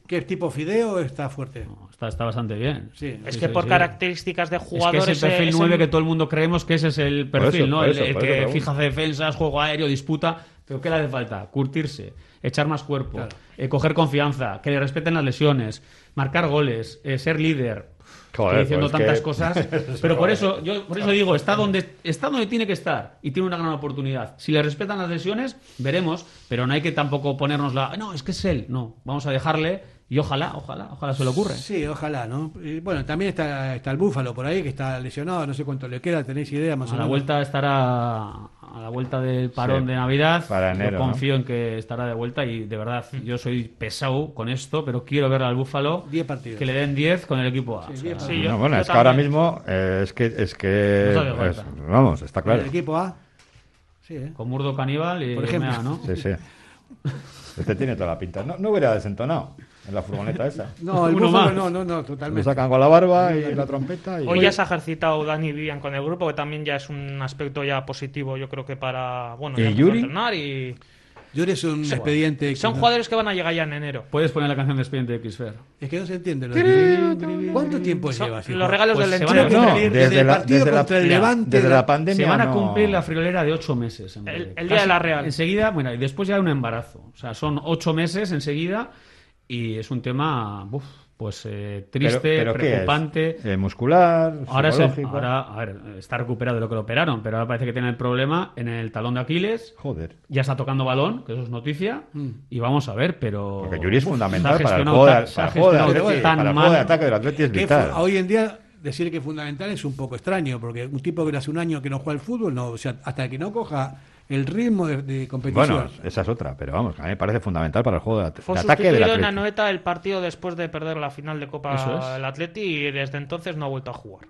¿Qué tipo Fideo está fuerte? No, está, está bastante bien. Sí. Es Sí, que sí, por sí. características de jugadores... Es que es el perfil es nueve el- que todo el mundo creemos que ese es el perfil, eso, ¿no? por El, eso, el por que eso pregunto. fija defensas, juego aéreo, disputa. ¿Pero qué le hace falta? Curtirse, echar más cuerpo, Claro. eh, coger confianza, que le respeten las lesiones, marcar goles, eh, ser líder. Joder, Estoy diciendo pues tantas que- cosas, pero por eso yo por eso digo, está donde está donde tiene que estar y tiene una gran oportunidad. Si le respetan las lesiones, veremos, pero no hay que tampoco ponernos la, no, es que es él, no, vamos a dejarle y ojalá, ojalá, ojalá se le ocurre. Sí, ojalá, ¿no? Y bueno, también está, está el Búfalo por ahí, que está lesionado, no sé cuánto le queda, ¿tenéis idea más A o la menos? vuelta estará a la vuelta del parón Sí, de Navidad. para enero, Yo confío en que estará de vuelta y de verdad yo soy pesado con esto, pero quiero ver al Búfalo diez partidos. que le den diez con el equipo A. Sí, O sea, diez Sí, partidos. yo- No, bueno, yo es que ahora también. mismo eh, es que es que No hace falta. es- vamos, está claro. ¿El equipo A? Sí, ¿eh? con Murdo Caníbal y Por ejemplo. Mea, ¿no? Sí, sí. Este tiene toda la pinta. No, no hubiera desentonado en la furgoneta esa. No, el Uno Búfalo más. no, no, no, Lo totalmente. sacan con la barba y la trompeta. Y... Hoy ya se ha ejercitado Dani Vivian con el grupo, que también ya es un aspecto ya positivo, yo creo que para... Bueno, ¿Y ya empezó a Yuri? entrenar y... Yuri es un expediente. Son que- jugadores que van a llegar ya en enero. Puedes poner la canción de Expediente X-Fer. Es que no se entiende. Lo de- ¿Cuánto tiempo Son lleva? así? los regalos Pues del se van a entreno. Creo que cumplir desde, desde el la- partido desde la- contra el mira, Levante. desde la- la pandemia Se van a no- cumplir la friolera de ocho meses. En El- breve. el día de la Real. Enseguida, bueno, y después ya hay un embarazo. O sea, son ocho meses enseguida y es un tema, uf, pues eh, triste, Pero- pero ¿qué es? preocupante. Eh, muscular, Ahora, se- psicológico. ahora, a ver, está recuperado de lo que lo operaron, pero ahora parece que tiene el problema en el talón de Aquiles. Joder. Ya está tocando balón, que eso es noticia. Y vamos a ver, pero. Porque Yuri es Uf, fundamental se ha para el gestionado juego de, tan- se ha para el juego de gestionado Atleti, tan para el juego mal. de ataque del Atleti es que vital. fu- hoy en día decir que es fundamental es un poco extraño, porque un tipo que hace un año que no juega al fútbol, no, o sea, hasta que no coja el ritmo de, de competición. Bueno, esa es otra, pero vamos, a mí me parece fundamental para el juego de, at- Fue de ataque del sustituido en Atleti. Anoeta el partido después de perder la final de Eso Copa es. del Atleti y desde entonces no ha vuelto a jugar.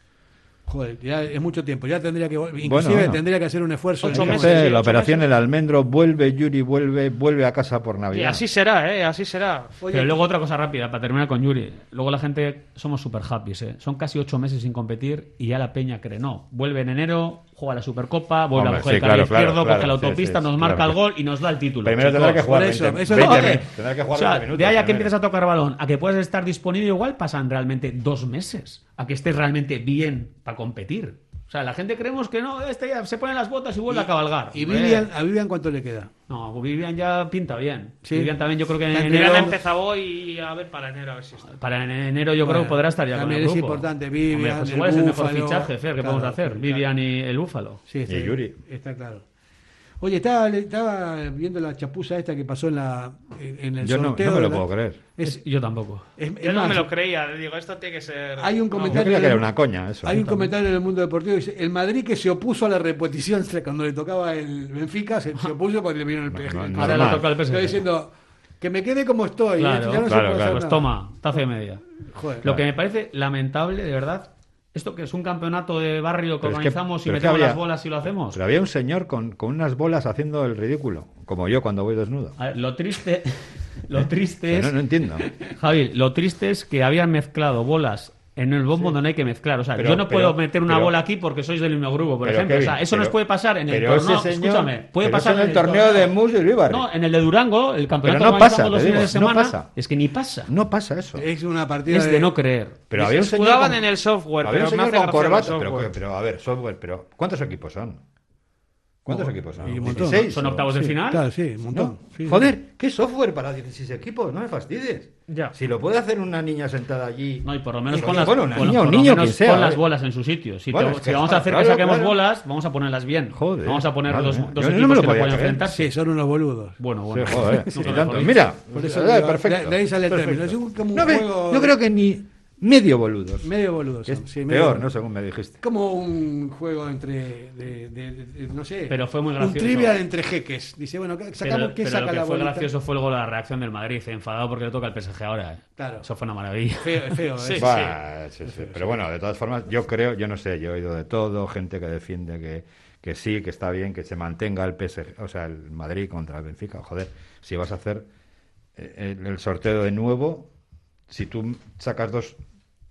Joder, ya es mucho tiempo. Ya tendría que vol- inclusive bueno. tendría que hacer un esfuerzo. Ocho en el- meses, Fíjate, sí, la ocho operación meses. El Almendro vuelve, Yuri vuelve, vuelve a casa por Y Navidad. así será, ¿eh? Así será. Pero luego otra cosa rápida, para terminar con Yuri. Luego la gente somos super happy, ¿eh? Son casi ocho meses sin competir y ya la peña cree no. Vuelve en enero, juega la Supercopa, vuelve Hombre, a coger sí, el carril claro, claro, izquierdo, claro, coge la sí, autopista, sí, nos sí, marca claro el que gol y nos da el título. Primero chicos. tendrá que jugar por eso, veinte, eso es veinte lo que- minutos. Tendrá que jugar O sea, veinte minutos de ahí a que primero. empiezas a tocar balón, a que puedas estar disponible, igual pasan realmente dos meses. A que estés realmente bien para competir. O sea, la gente creemos que no, este ya se pone las botas y vuelve a cabalgar. ¿Y Hombre. Vivian, a Vivian cuánto le queda? No, Vivian ya pinta bien. Sí. Vivian también yo creo que en Está enero, Mira, han empezado hoy y a ver para enero a ver si está. para en enero yo creo Bueno, que podrá estar ya con también el es grupo. importante, Vivian, Hombre, pues el igual es el mejor Búfalo. fichaje, Fer, que Claro, podemos hacer. claro. Vivian y el Búfalo. Sí, sí, Y Yuri. está claro. Oye, estaba, estaba viendo la chapuza esta que pasó en la en, en el Yo no, sorteo. no me lo de la- puedo creer. Es, Yo tampoco. es- es Yo no más, me lo creía, digo, esto tiene que ser... Hay un No, Yo comentario creía que del- era una coña eso. Hay un comentario en el mundo deportivo que dice, el Madrid que se opuso a la repetición cuando le tocaba el Benfica, se, se opuso porque le vino el P S G. No, no, Ahora normal. le toca al P S G. Está diciendo que me quede como estoy. Claro, ¿eh? Ya no se claro, puede claro. hacer Pues nada. toma, taza y media. Joder. Lo que me parece lamentable, de verdad, esto que es un campeonato de barrio que Pero es que- organizamos y pero es que metemos había- las bolas y lo hacemos. Pero había un señor con, con unas bolas haciendo el ridículo, como yo cuando voy desnudo. A ver, lo triste, lo triste es, No, no entiendo. Javi, lo triste es que habían mezclado bolas en el bombo donde no hay que mezclar. O sea, Pero- yo no pero- puedo meter una pero- bola aquí porque sois del mismo grupo, por Pero, ejemplo. Kevin, o sea, eso pero- nos puede pasar en el pero torneo. ese señor- Escúchame, puede pero pasar eso en el torneo de Mus y Ribar. No, en el de Durango, el campeonato Pero no organizado pasa, los te fines de digo, no semana. pasa. Es que ni pasa. No pasa eso. Es una partida Es de no creer. Pero Y había un se señor escudaban con- en el software, había pero un me señor hace con gracia el corbata. Pero, software. pero, a ver, software, pero ¿cuántos equipos son? ¿Cuántos equipos son? Y un montón. ¿dieciséis? ¿Son octavos de Sí, final? Claro, sí, un montón. No. Sí, sí. Joder, ¿qué software para dieciséis equipos? No me fastidies. Ya. Si lo puede hacer una niña sentada allí. No, y por lo menos Y- con las, bueno, una con- niña o por lo niño, menos quien sea, con las ¿eh? bolas en su sitio. Si, Bueno, te- es si que, vamos a hacer claro, que saquemos claro. bolas, vamos a ponerlas bien. Joder, vamos a poner madre dos, mía. dos Yo no equipos me lo que no podía pueden creer. enfrentarse. Sí, son unos boludos. Bueno, bueno. Sí, joder, Nunca sí, mejor tanto. dicho. Mira, Por eso eh, digo, perfecto. de, de ahí sale el Perfecto. término. Es un, como un No, ve, juego yo creo que ni medio boludos. medio boludo. Que son, es sí, medio peor, boludo. ¿no? Según me dijiste. Como un juego entre, de, de- de- de- no sé, Pero fue muy un gracioso. trivial entre jeques. Dice, bueno, ¿qué- sacamos Pero, qué pero saca lo que la fue bolita? gracioso fue luego la reacción del Madrid, enfadado porque le toca al P S G ahora. eh. Claro. Eso fue una maravilla. Feo, feo, ¿eh? Sí. Bah, sí, sí. Pero bueno, de todas formas, yo creo, yo no sé, yo he oído de todo, gente que defiende que, que sí, que está bien, que se mantenga el P S G, o sea, el Madrid contra el Benfica. Joder, si vas a hacer eh, el, el sorteo de nuevo, si tú sacas dos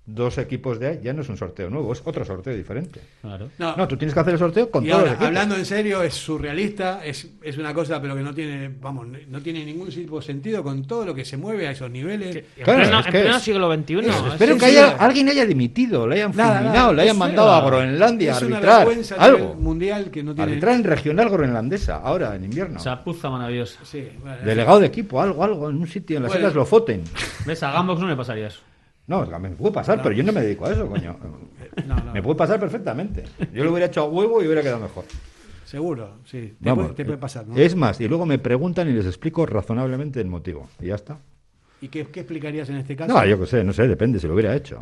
dos equipos de ahí, ya no es un sorteo nuevo, es otro sorteo diferente. Claro. No, no tú tienes que hacer el sorteo con y todos ahora, los equipos. hablando en serio, es surrealista, es, es una cosa, pero que no tiene, vamos, no tiene ningún tipo de sentido con todo lo que se mueve a esos niveles. En Claro, pleno, es en que pleno es- siglo veintiuno. es- Espero Sí, que sí, haya, sí. alguien haya dimitido, le hayan Nada, fulminado, nada, le hayan es mandado una- a Groenlandia a es una arbitrar. vergüenza a nivel Algo. mundial que no tiene. Arbitrar en regional groenlandesa, ahora en invierno. Chapuza maravillosa. Sí, bueno, Delegado de equipo, algo, algo, en un sitio, en las Bueno. Islas Lofoten. ¿Ves? A Gambox no le pasaría eso. No, me puede pasar, pero yo no me dedico a eso, coño. no, no, Me puede pasar perfectamente. Yo lo hubiera hecho a huevo y hubiera quedado mejor. seguro, sí. Te, Vamos, puede, te puede pasar, ¿no? Es más, y luego me preguntan y les explico razonablemente el motivo. Y ya está. ¿Y qué, qué explicarías en este caso? No, yo qué sé, no sé, depende si lo hubiera hecho.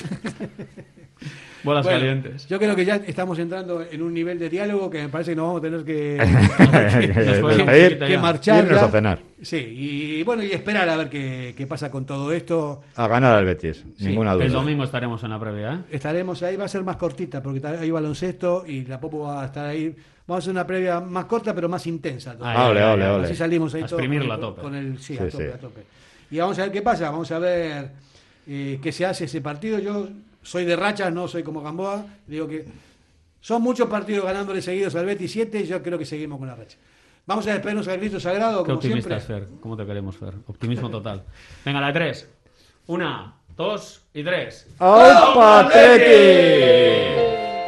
Bolas Bueno, calientes. yo creo que ya estamos entrando en un nivel de diálogo que me parece que nos vamos a tener que, Nos podemos Ir- ir que ya. marchar. irnos ya. a cenar. Sí, y bueno, y esperar a ver qué, qué pasa con todo esto. A ganar al Betis, Sí, ninguna duda. El domingo estaremos en la previa, ¿eh? Estaremos ahí, va a ser más cortita, porque hay baloncesto y la Popo va a estar ahí. Vamos a hacer una previa más corta, pero más intensa. Ay, Ole, ay, ole, ay, ole. Así salimos ahí A todos exprimirla con, a tope. con el sí, Sí, a tope, sí. a tope. Y vamos a ver qué pasa, vamos a ver eh, qué se hace ese partido. Yo soy de rachas, no soy como Gamboa. Digo que son muchos partidos ganándole seguidos al Betis, siete, y yo creo que seguimos con la racha. Vamos a despedirnos al grito sagrado, Qué como optimista siempre. es Fer. ¿Cómo te queremos, Fer? Optimismo total. Venga, la de tres. Una, dos y tres. ¡Al Atleti!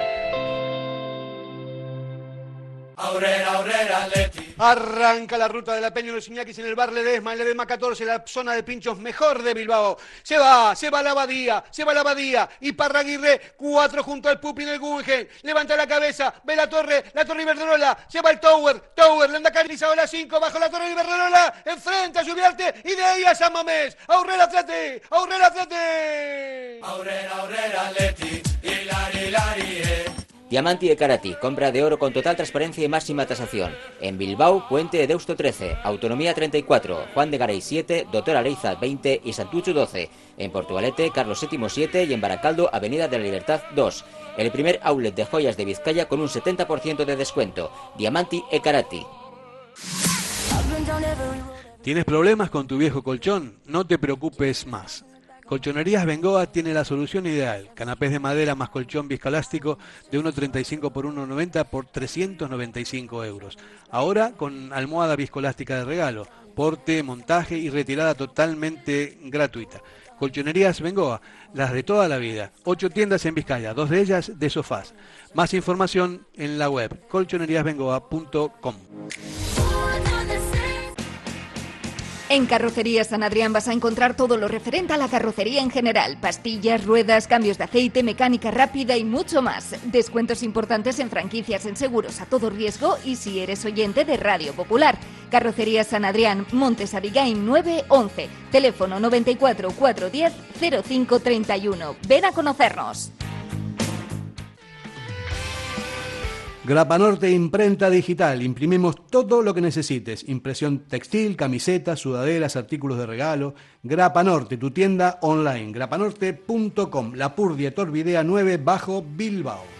Arranca la ruta de la Peña de los Iñakis en el bar Ledesma, en Ledesma catorce, la zona de pinchos mejor de Bilbao. Se va, se va la Abadía, se va la Abadía. Y Parraguirre, cuatro junto al Pupi en el Guggenheim. Levanta la cabeza, ve la torre, la torre Iberdrola. Se va el Tower, Tower, Landacari, la cinco, bajo la torre Iberdrola. Enfrenta a Lluviarte y de ahí a San Mamés. Aurrera Atleti, Aurrera Atleti. Aurrera, Aurrera Atleti, hilari, hilari, eh. Diamanti e Karati, compra de oro con total transparencia y máxima tasación. En Bilbao, Puente de Deusto trece, Autonomía treinta y cuatro, Juan de Garay siete, Doctor Aleiza veinte y Santucho doce. En Portugalete, Carlos séptimo siete y en Baracaldo, Avenida de la Libertad dos. El primer outlet de joyas de Vizcaya con un setenta por ciento de descuento. Diamanti e Karati. ¿Tienes problemas con tu viejo colchón? No te preocupes más. Colchonerías Bengoa tiene la solución ideal. Canapés de madera más colchón viscoelástico de uno treinta y cinco por uno noventa por trescientos noventa y cinco euros. Ahora con almohada viscoelástica de regalo. Porte, montaje y retirada totalmente gratuita. Colchonerías Bengoa, las de toda la vida. Ocho tiendas en Vizcaya, dos de ellas de sofás. Más información en la web colchonerías bengoa punto com. En Carrocería San Adrián vas a encontrar todo lo referente a la carrocería en general. Pastillas, ruedas, cambios de aceite, mecánica rápida y mucho más. Descuentos importantes en franquicias, en seguros a todo riesgo y si eres oyente de Radio Popular. Carrocería San Adrián, Montes Abigail nueve once. Teléfono noventa y cuatro, cuatrocientos diez, cero cinco treinta y uno. Ven a conocernos. Grapanorte Imprenta Digital. Imprimimos todo lo que necesites. Impresión textil, camisetas, sudaderas, artículos de regalo. Grapanorte, tu tienda online. grapanorte punto com. La Purdia Torvidea nueve bajo Bilbao.